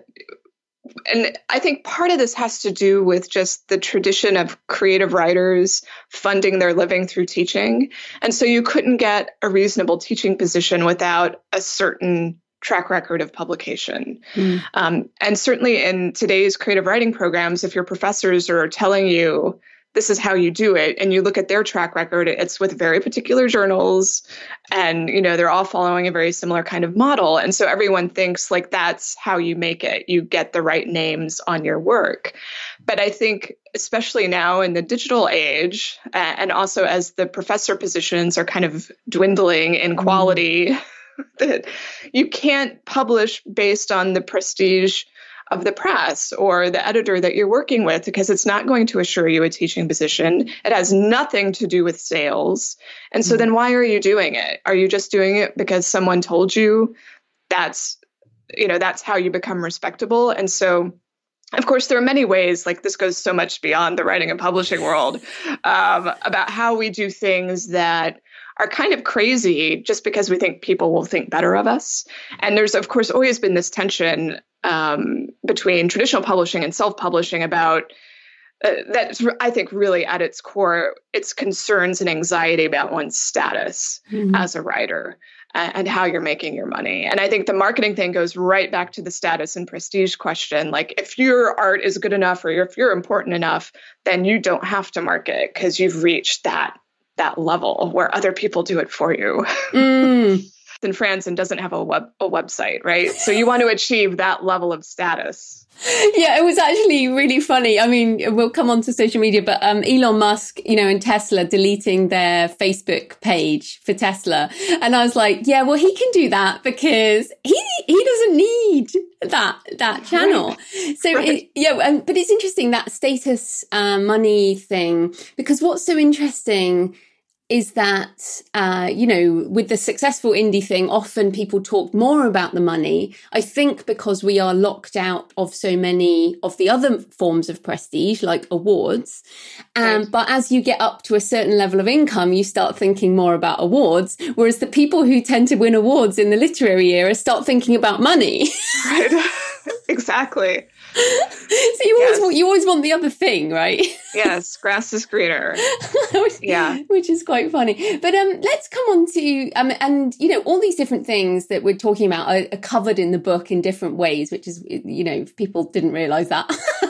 and I think part of this has to do with just the tradition of creative writers funding their living through teaching. And so you couldn't get a reasonable teaching position without a certain track record of publication. Mm. Um, and certainly in today's creative writing programs, if your professors are telling you this is how you do it, and you look at their track record, it's with very particular journals, and, you know, they're all following a very similar kind of model. And so everyone thinks like that's how you make it. You get the right names on your work. But I think, especially now in the digital age, uh, and also as the professor positions are kind of dwindling in quality, mm. that you can't publish based on the prestige of the press or the editor that you're working with, because it's not going to assure you a teaching position. It has nothing to do with sales. And so mm-hmm. then why are you doing it? Are you just doing it because someone told you that's, you know, that's how you become respectable? And so, of course, there are many ways, like this goes so much beyond the writing and publishing world, um, about how we do things that are kind of crazy just because we think people will think better of us. And there's, of course, always been this tension um, between traditional publishing and self-publishing about uh, that's, I think, really at its core, it's concerns and anxiety about one's status mm-hmm. as a writer uh, and how you're making your money. And I think the marketing thing goes right back to the status and prestige question. Like, if your art is good enough or if you're important enough, then you don't have to market because you've reached that that level where other people do it for you. Mm. In France and doesn't have a web a website, right? So you want to achieve that level of status. Yeah, it was actually really funny. I mean, we'll come on to social media, but um, Elon Musk, you know, and Tesla deleting their Facebook page for Tesla. And I was like, yeah, well, he can do that because he he doesn't need that that channel. Right. So, right. It, yeah, um, but it's interesting, that status uh, money thing, because what's so interesting is that, uh, you know, with the successful indie thing, often people talk more about the money. I think because we are locked out of so many of the other forms of prestige, like awards. Um, right. But as you get up to a certain level of income, you start thinking more about awards. Whereas the people who tend to win awards in the literary era start thinking about money. Right. Exactly. So you yes. always want, you always want the other thing, right? Yes, grass is greener. which, yeah, which is quite funny. But um, let's come on to um, and you know, all these different things that we're talking about are, are covered in the book in different ways, which is, you know, if people didn't realise that.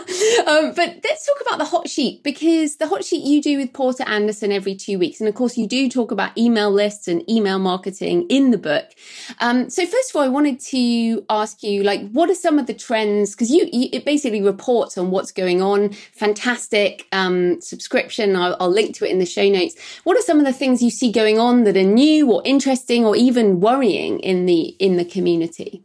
um, but let's talk about the hot sheet, because the hot sheet you do with Porter Anderson every two weeks, and of course you do talk about email lists and email marketing in the book. Um, so first of all, I wanted to ask you, like, what are some of the trends? Because you, you it basically reports on what's going on. Fantastic um, subscription. I'll, I'll link to it in the show notes. What are some of the things you see going on that are new or interesting or even worrying in the in the community?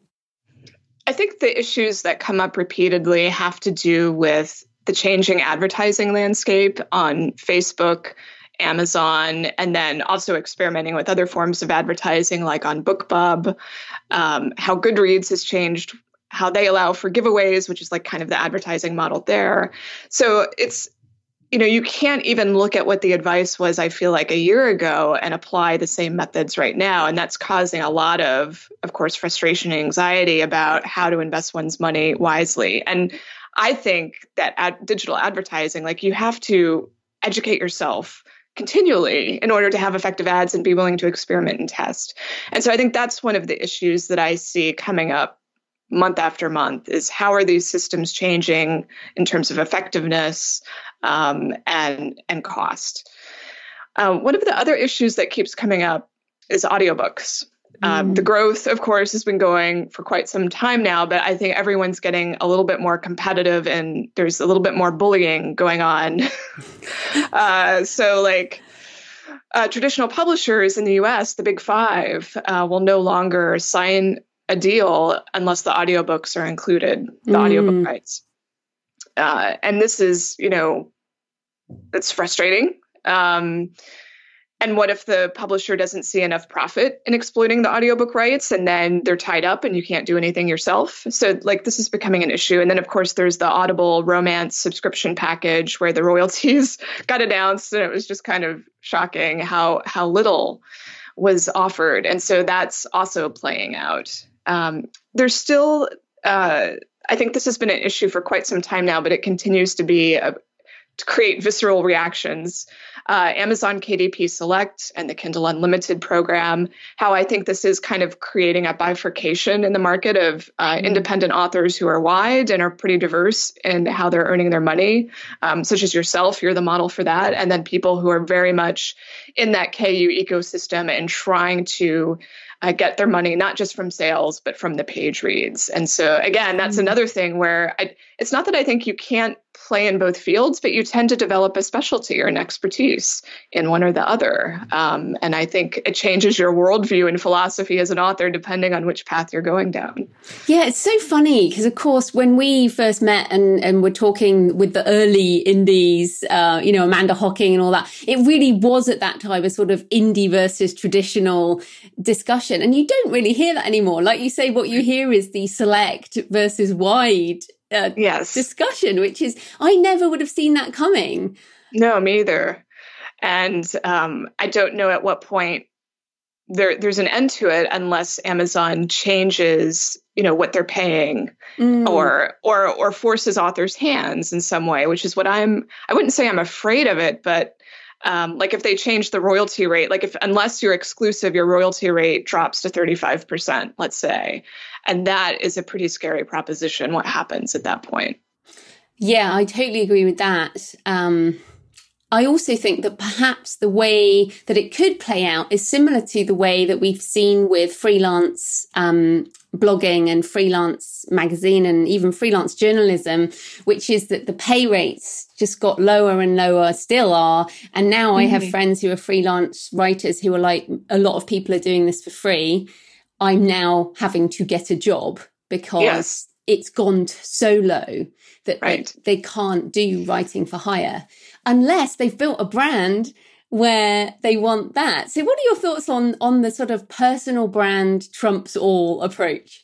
I think the issues that come up repeatedly have to do with the changing advertising landscape on Facebook, Amazon, and then also experimenting with other forms of advertising like on BookBub, um, how Goodreads has changed, how they allow for giveaways, which is like kind of the advertising model there. So it's, you know, you can't even look at what the advice was, I feel like, a year ago and apply the same methods right now. And that's causing a lot of, of course, frustration and anxiety about how to invest one's money wisely. And I think that ad- digital advertising, like, you have to educate yourself continually in order to have effective ads and be willing to experiment and test. And so I think that's one of the issues that I see coming up month after month, is how are these systems changing in terms of effectiveness um, and and cost. Um, one of the other issues that keeps coming up is audiobooks. Um, the growth, of course, has been going for quite some time now, but I think everyone's getting a little bit more competitive and there's a little bit more bullying going on. uh, so like uh, traditional publishers in the U S, the big five, uh, will no longer sign a deal unless the audiobooks are included, the mm. audiobook rights. Uh, and this is, you know, it's frustrating. Um, And what if the publisher doesn't see enough profit in exploiting the audiobook rights and then they're tied up and you can't do anything yourself? So like this is becoming an issue. And then, of course, there's the Audible romance subscription package where the royalties got announced. And it was just kind of shocking how how little was offered. And so that's also playing out. Um, there's still, uh, I think this has been an issue for quite some time now, but it continues to be a to create visceral reactions. Uh, Amazon K D P Select and the Kindle Unlimited program, how I think this is kind of creating a bifurcation in the market of uh, mm. independent authors who are wide and are pretty diverse in how they're earning their money, um, such as yourself, you're the model for that. And then people who are very much in that K U ecosystem and trying to uh, get their money, not just from sales, but from the page reads. And so again, that's mm. another thing where I, it's not that I think you can't play in both fields, but you tend to develop a specialty or an expertise in one or the other. Um, and I think it changes your worldview and philosophy as an author, depending on which path you're going down. Yeah, it's so funny because, of course, when we first met and, and were talking with the early indies, uh, you know, Amanda Hocking and all that, it really was at that time a sort of indie versus traditional discussion. And you don't really hear that anymore. Like you say, what you hear is the select versus wide Uh, yes. discussion, which is, I never would have seen that coming. No, me either. And um, I don't know at what point there there's an end to it unless Amazon changes, you know, what they're paying mm. or or or forces authors' hands in some way, which is what I'm, I wouldn't say I'm afraid of it, but Um, like if they change the royalty rate, like if unless you're exclusive, your royalty rate drops to thirty-five percent, let's say. And that is a pretty scary proposition. What happens at that point? Yeah, I totally agree with that. Um, I also think that perhaps the way that it could play out is similar to the way that we've seen with freelance um, blogging and freelance magazine and even freelance journalism, which is that the pay rates just got lower and lower, still are. And now mm-hmm. I have friends who are freelance writers who are like, a lot of people are doing this for free. I'm now having to get a job because yes. it's gone so low that right. they, they can't do writing for hire unless they've built a brand where they want that. So what are your thoughts on, on the sort of personal brand trumps all approach?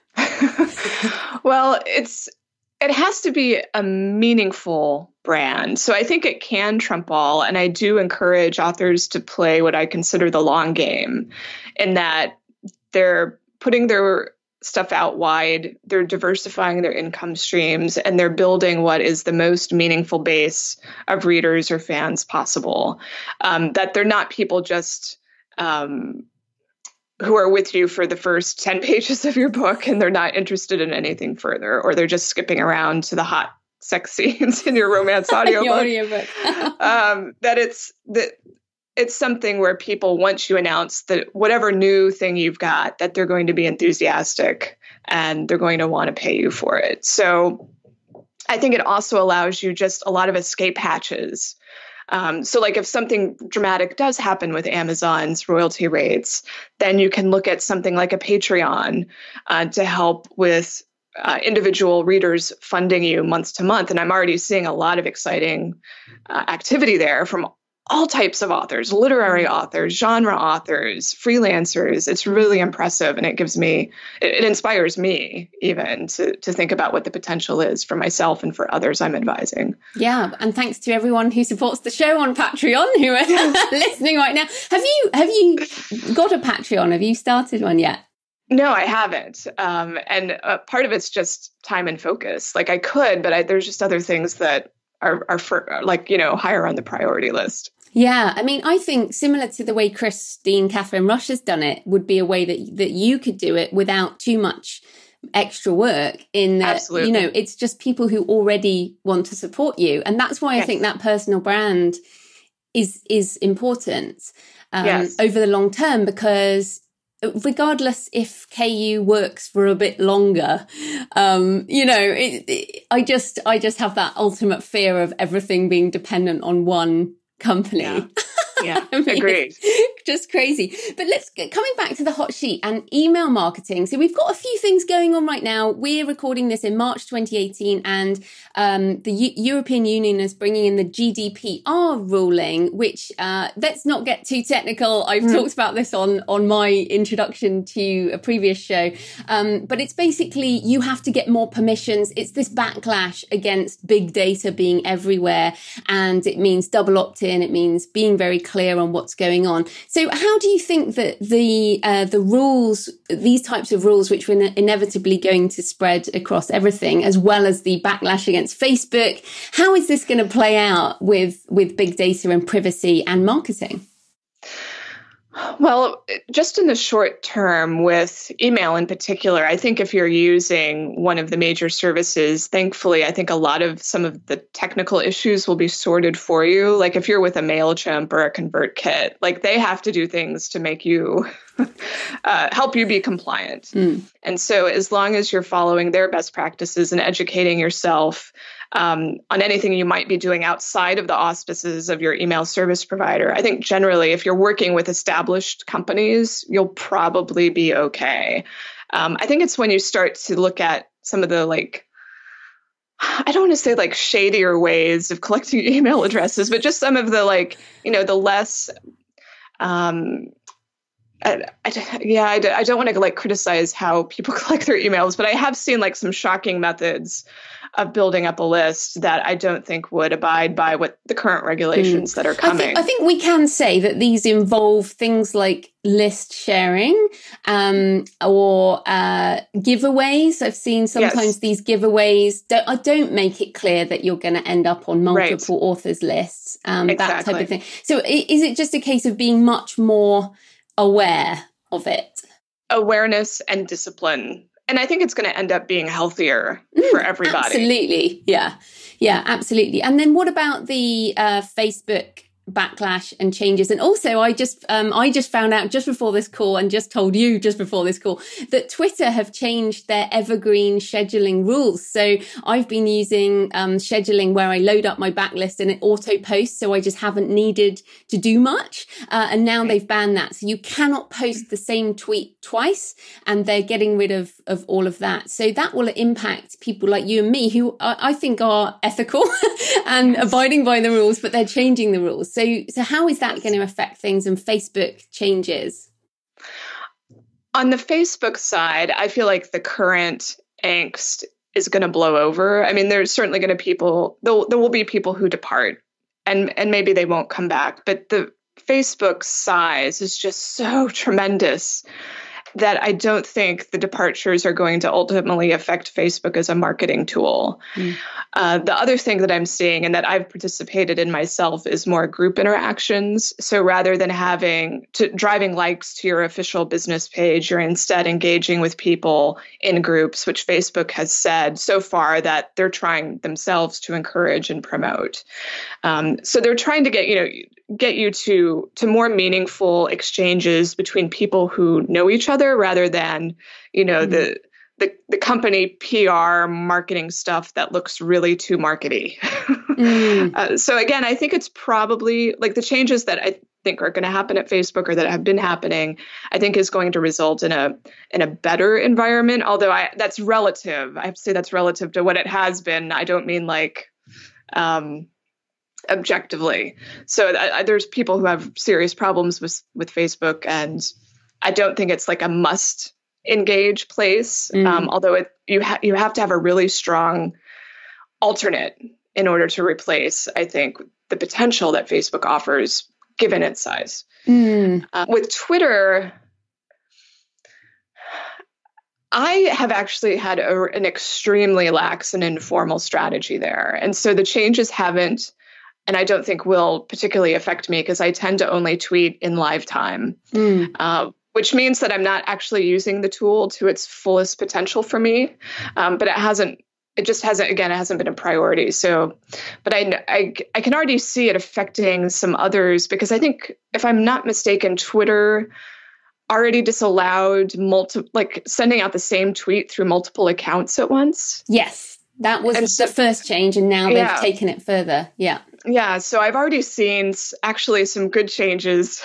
Well, it's, it has to be a meaningful brand. So I think it can trump all. And I do encourage authors to play what I consider the long game, in that they're putting their stuff out wide, they're diversifying their income streams, and they're building what is the most meaningful base of readers or fans possible. Um, that they're not people just um, who are with you for the first ten pages of your book and they're not interested in anything further, or they're just skipping around to the hot sex scenes in your romance audiobook. audiobook. um, that it's that it's something where people, once you announce that whatever new thing you've got, that they're going to be enthusiastic and they're going to want to pay you for it. So I think it also allows you just a lot of escape hatches. Um, so like if something dramatic does happen with Amazon's royalty rates, then you can look at something like a Patreon uh, to help with uh, individual readers funding you month to month. And I'm already seeing a lot of exciting uh, activity there from all types of authors, literary authors, genre authors, freelancers. It's really impressive. And it gives me, it, it inspires me even to, to think about what the potential is for myself and for others I'm advising. Yeah. And thanks to everyone who supports the show on Patreon who are listening right now. Have you, have you got a Patreon? Have you started one yet? No, I haven't. Um, and uh, part of it's just time and focus. Like I could, but I, there's just other things that are, are for, like, you know, higher on the priority list. Yeah. I mean, I think similar to the way Christine Catherine Rush has done it would be a way that that you could do it without too much extra work in that, Absolutely. You know, it's just people who already want to support you. And that's why yes. I think that personal brand is, is important um, yes. over the long term, because regardless if K U works for a bit longer, um, you know, it, it, I just, I just have that ultimate fear of everything being dependent on one company. Yeah, yeah. I mean, Agreed. Just crazy. But let's coming back to the hot sheet and email marketing. So we've got a few things going on right now. We're recording this in March twenty eighteen, and um, the U- European Union is bringing in the G D P R ruling, which uh, let's not get too technical. I've mm. talked about this on on my introduction to a previous show, um, but it's basically you have to get more permissions. It's this backlash against big data being everywhere, and it means double opt-in. It means being very clear on what's going on. So how do you think that the uh, the rules, these types of rules, which were inevitably going to spread across everything, as well as the backlash against Facebook, how is this going to play out with, with big data and privacy and marketing? Well, just in the short term with email in particular, I think if you're using one of the major services, thankfully, I think a lot of some of the technical issues will be sorted for you. Like if you're with a MailChimp or a ConvertKit, like they have to do things to make you uh, help you be compliant. Mm. And so as long as you're following their best practices and educating yourself Um, on anything you might be doing outside of the auspices of your email service provider, I think generally, if you're working with established companies, you'll probably be okay. Um, I think it's when you start to look at some of the like, I don't want to say like shadier ways of collecting email addresses, but just some of the like, you know, the less, um, I, I, yeah, I, I don't want to like criticize how people collect their emails, but I have seen like some shocking methods of building up a list that I don't think would abide by what the current regulations mm. that are coming. I think, I think we can say that these involve things like list sharing um, or uh, giveaways. I've seen sometimes yes. these giveaways don't, I don't make it clear that you're going to end up on multiple right. authors lists, um, exactly. that type of thing. So is it just a case of being much more aware of it? Awareness and discipline. And I think it's going to end up being healthier mm, for everybody. Absolutely. Yeah. Yeah, absolutely. And then what about the uh, Facebook backlash and changes? And also, I just um, I just found out just before this call and just told you just before this call that Twitter have changed their evergreen scheduling rules. So I've been using um, scheduling where I load up my backlist and it auto posts. So I just haven't needed to do much. Uh, and now they've banned that. So you cannot post the same tweet twice, and they're getting rid of, of all of that. So that will impact people like you and me who I, I think are ethical and yes. abiding by the rules, but they're changing the rules. So, so how is that going to affect things and Facebook changes? On the Facebook side, I feel like the current angst is going to blow over. I mean, there's certainly going to people, there, there will be people who depart and, and maybe they won't come back. But the Facebook size is just so tremendous that I don't think the departures are going to ultimately affect Facebook as a marketing tool. Mm. Uh, the other thing that I'm seeing and that I've participated in myself is more group interactions. So rather than having to driving likes to your official business page, you're instead engaging with people in groups, which Facebook has said so far that they're trying themselves to encourage and promote. Um, so they're trying to get, you know, get you to to more meaningful exchanges between people who know each other rather than, you know, mm-hmm. the the the company P R marketing stuff that looks really too markety. mm. uh, so again, I think it's probably like the changes that I think are going to happen at Facebook or that have been happening, I think is going to result in a in a better environment. Although I that's relative. I have to say that's relative to what it has been. I don't mean like um objectively. So I, I, there's people who have serious problems with, with Facebook, and I don't think it's like a must engage place. Mm. Um, although it, you ha- you have to have a really strong alternate in order to replace, I think, the potential that Facebook offers given its size. Mm. Uh, with Twitter, I have actually had a, an extremely lax and informal strategy there. And so the changes haven't, and I don't think will particularly affect me because I tend to only tweet in live time, mm. uh, which means that I'm not actually using the tool to its fullest potential for me. Um, but it hasn't, it just hasn't, again, it hasn't been a priority. So, but I, I, I can already see it affecting some others because I think, if I'm not mistaken, Twitter already disallowed multi- like sending out the same tweet through multiple accounts at once. Yes, that was and the so, first change, and now they've yeah. taken it further. Yeah. Yeah, so I've already seen actually some good changes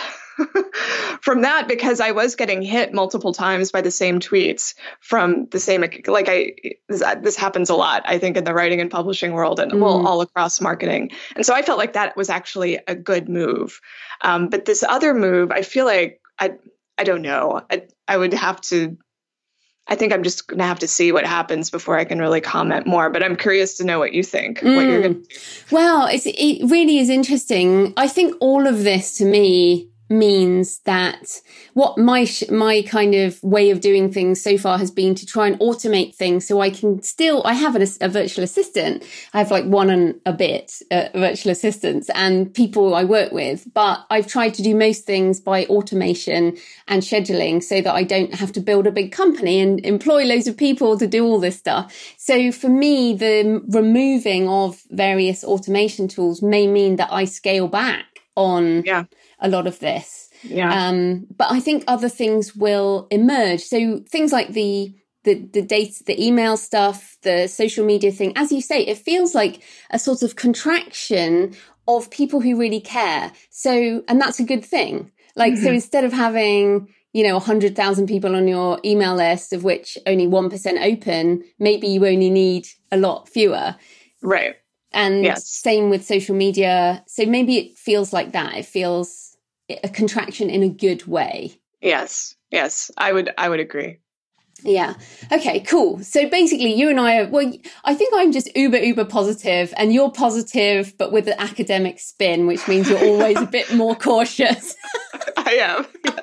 from that, because I was getting hit multiple times by the same tweets from the same, like I, this, this happens a lot, I think, in the writing and publishing world, and mm. well, all across marketing. And so I felt like that was actually a good move. Um, but this other move, I feel like, I, I don't know, I, I would have to, I think I'm just going to have to see what happens before I can really comment more. But I'm curious to know what you think, mm. what you're going to do. Well, it's, it really is interesting. I think all of this to me means that what my my kind of way of doing things so far has been to try and automate things, so I can still I have a, a virtual assistant. I have like one and a bit uh, virtual assistants and people I work with, but I've tried to do most things by automation and scheduling so that I don't have to build a big company and employ loads of people to do all this stuff. So for me, the removing of various automation tools may mean that I scale back on yeah. a lot of this. Yeah. Um, but I think other things will emerge. So things like the, the, the data, the email stuff, the social media thing, as you say, it feels like a sort of contraction of people who really care. So, and that's a good thing. Like, mm-hmm. so instead of having, you know, a hundred thousand people on your email list, of which only one percent open, maybe you only need a lot fewer. Right. And yes. same with social media. So maybe it feels like that. It feels a contraction in a good way. Yes. Yes. I would, I would agree. Yeah. Okay, cool. So basically you and I are, well, I think I'm just uber, uber positive, and you're positive, but with an academic spin, which means you're always a bit more cautious. I am.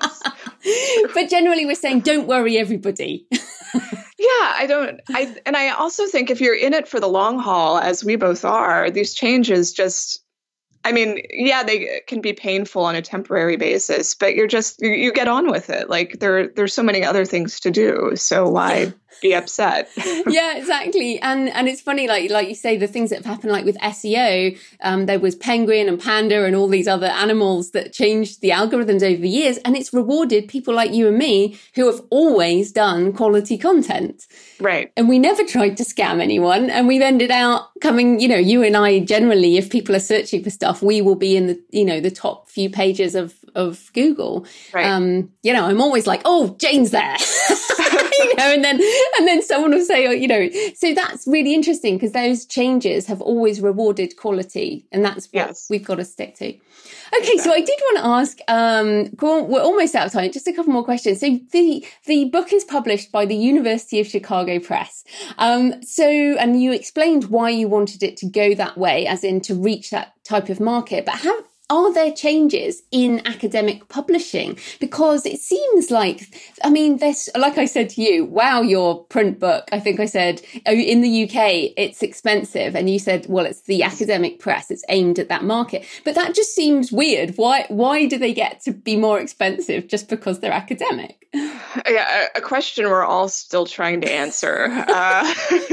Yes. But generally we're saying, don't worry, everybody. Yeah, I don't, I, and I also think if you're in it for the long haul, as we both are, these changes just, I mean, yeah, they can be painful on a temporary basis, but you're just, you, you get on with it. Like there, there's so many other things to do. So why be upset? Yeah, exactly. And, and it's funny, like, like you say, the things that have happened, like with S E O, um, there was Penguin and Panda and all these other animals that changed the algorithms over the years. And it's rewarded people like you and me who have always done quality content. Right. And we never tried to scam anyone. And we've ended out coming, you know, you and I generally, if people are searching for stuff, we will be in the, you know, the top few pages of, of Google. Right. Um, you know, I'm always like, oh, Jane's there. You know, and then, and then someone will say, oh, you know, so that's really interesting because those changes have always rewarded quality, and that's what yes. we've got to stick to. Okay. Exactly. So I did want to ask, um, we're almost out of time, just a couple more questions. So the, the book is published by the University of Chicago Press. Um, so, and you explained why you wanted it to go that way, as in to reach that type of market, but how, are there changes in academic publishing? Because it seems like, I mean, there's, like I said to you, wow, your print book, I think I said, oh, in the U K, it's expensive. And you said, well, it's the academic press, it's aimed at that market. But that just seems weird. Why, why do they get to be more expensive just because they're academic? Yeah, a question we're all still trying to answer. Uh,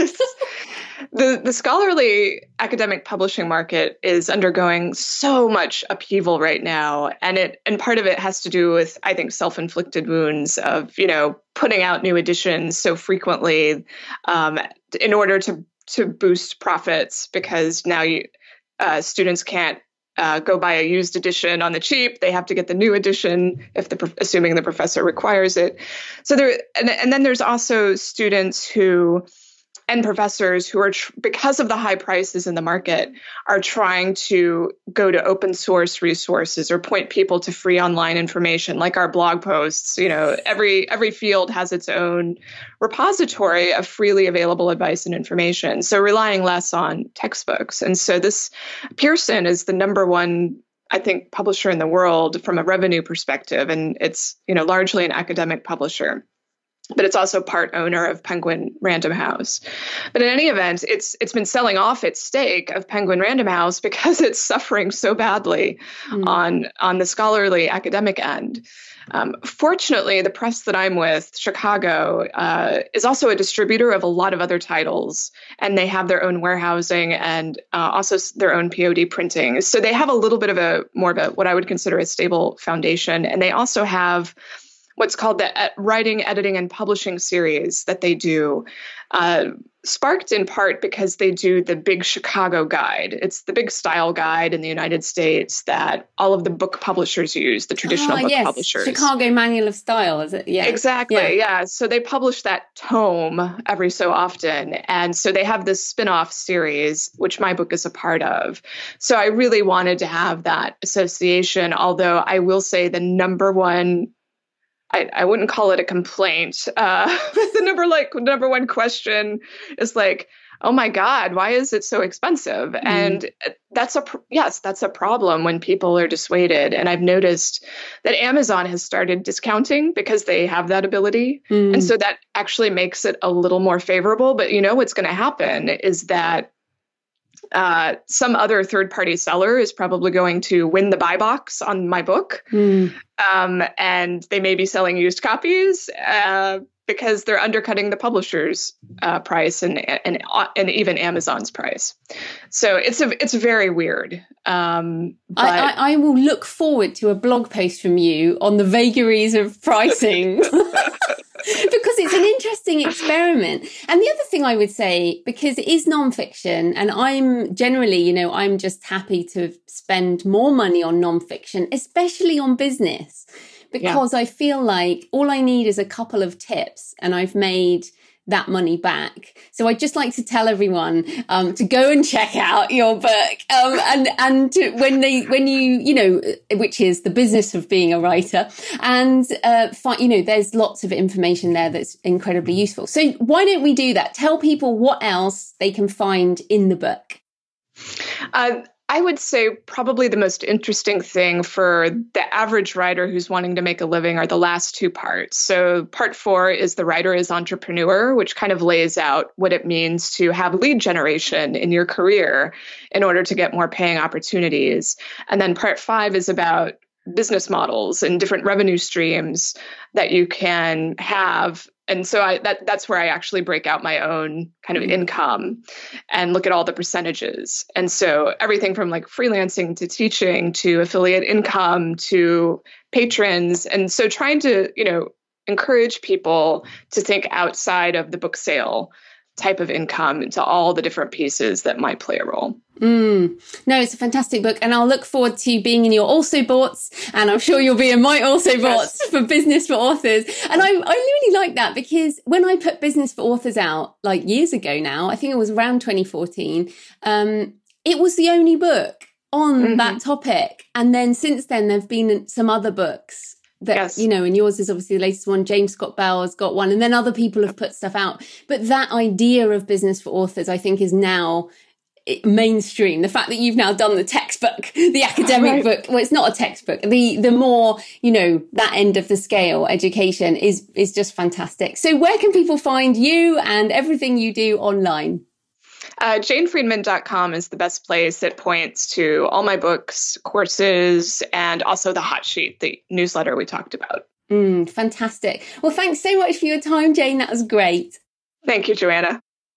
The the scholarly academic publishing market is undergoing so much upheaval right now, and it and part of it has to do with, I think, self-inflicted wounds of, you know, putting out new editions so frequently um, in order to to boost profits, because now you uh, students can't uh, go buy a used edition on the cheap. They have to get the new edition if the assuming the professor requires it. So there and, and then there's also students who. And professors who are, tr- because of the high prices in the market, are trying to go to open source resources or point people to free online information, like our blog posts. You know, every every field has its own repository of freely available advice and information. So relying less on textbooks. And so this Pearson is the number one, I think, publisher in the world from a revenue perspective, and it's, you know, largely an academic publisher. But it's also part owner of Penguin Random House. But in any event, it's it's been selling off its stake of Penguin Random House because it's suffering so badly mm. on, on the scholarly academic end. Um, fortunately, the press that I'm with, Chicago, uh, is also a distributor of a lot of other titles, and they have their own warehousing and uh, also their own P O D printing. So they have a little bit of a more of a what I would consider a stable foundation, and they also have what's called the writing, editing, and publishing series that they do, uh, sparked in part because they do the Big Chicago Guide. It's the big style guide in the United States that all of the book publishers use, the traditional ah, book yes. publishers. Chicago Manual of Style, is it? Yeah. Exactly, yeah. yeah. So they publish that tome every so often. And so they have this spin-off series, which my book is a part of. So I really wanted to have that association, although I will say the number one I, I wouldn't call it a complaint. Uh, the number like number one question is like, oh my God, why is it so expensive? Mm. And that's a yes, that's a problem when people are dissuaded. And I've noticed that Amazon has started discounting because they have that ability, mm. and so that actually makes it a little more favorable. But you know what's going to happen is that Uh, some other third-party seller is probably going to win the buy box on my book, mm. um, and they may be selling used copies uh, because they're undercutting the publisher's uh, price and, and and even Amazon's price. So it's a it's very weird. Um, but I, I, I will look forward to a blog post from you on the vagaries of pricing. Because it's an interesting experiment. And the other thing I would say, because it is nonfiction, and I'm generally, you know, I'm just happy to spend more money on nonfiction, especially on business, because yeah. I feel like all I need is a couple of tips and I've made that money back. So I'd just like to tell everyone um, to go and check out your book. Um, and and to, when they when you, you know, which is The Business of Being a Writer. And, uh, fi- you know, there's lots of information there that's incredibly useful. So why don't we do that? Tell people what else they can find in the book. Uh, I would say probably the most interesting thing for the average writer who's wanting to make a living are the last two parts. So part four is The Writer is Entrepreneur, which kind of lays out what it means to have lead generation in your career in order to get more paying opportunities. And then part five is about business models and different revenue streams that you can have. And so I, that that's where I actually break out my own kind of income and look at all the percentages. And so everything from like freelancing to teaching to affiliate income to patrons. And so trying to, you know, encourage people to think outside of the book sale type of income into all the different pieces that might play a role. Mm. No, it's a fantastic book. And I'll look forward to being in your Also Boughts. And I'm sure you'll be in my Also Boughts yes. for Business for Authors. And I, I really like that because when I put Business for Authors out like years ago now, I think it was around twenty fourteen, um, it was the only book on mm-hmm. that topic. And then since then, there've been some other books that, yes. you know, and yours is obviously the latest one. James Scott Bell has got one. And then other people have put stuff out. But that idea of Business for Authors, I think, is now mainstream. The fact that you've now done the textbook, the academic right. book, well, it's not a textbook. The the more, you know, that end of the scale education is is just fantastic. So where can people find you and everything you do online? Uh, jane friedman dot com is the best place. It points to all my books, courses, and also the hot sheet, the newsletter we talked about. Mm, fantastic. Well, thanks so much for your time, Jane. That was great. Thank you, Joanna.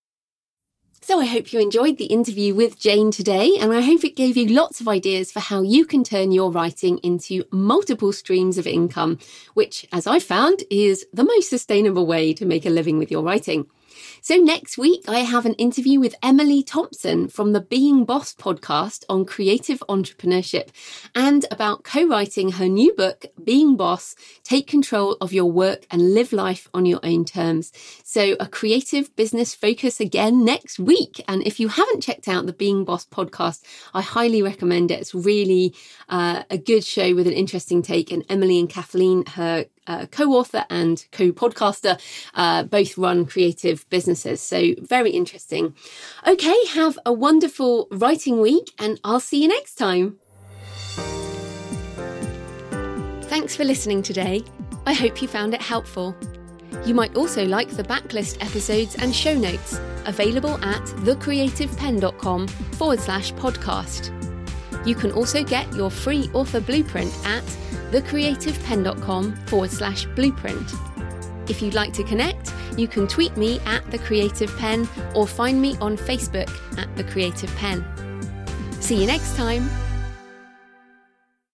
So I hope you enjoyed the interview with Jane today, and I hope it gave you lots of ideas for how you can turn your writing into multiple streams of income, which, as I found, is the most sustainable way to make a living with your writing. So next week, I have an interview with Emily Thompson from the Being Boss podcast on creative entrepreneurship and about co-writing her new book, Being Boss, Take Control of Your Work and Live Life on Your Own Terms. So a creative business focus again next week. And if you haven't checked out the Being Boss podcast, I highly recommend it. It's really uh, a good show with an interesting take. And Emily and Kathleen, her Uh, co-author and co-podcaster, uh, both run creative businesses. So very interesting. Okay, have a wonderful writing week and I'll see you next time. Thanks for listening today. I hope you found it helpful. You might also like the backlist episodes and show notes available at thecreativepenn.com forward slash podcast. You can also get your free author blueprint at thecreativepenn.com forward slash blueprint. If you'd like to connect, you can tweet me at The Creative Penn or find me on Facebook at The Creative Penn. See you next time.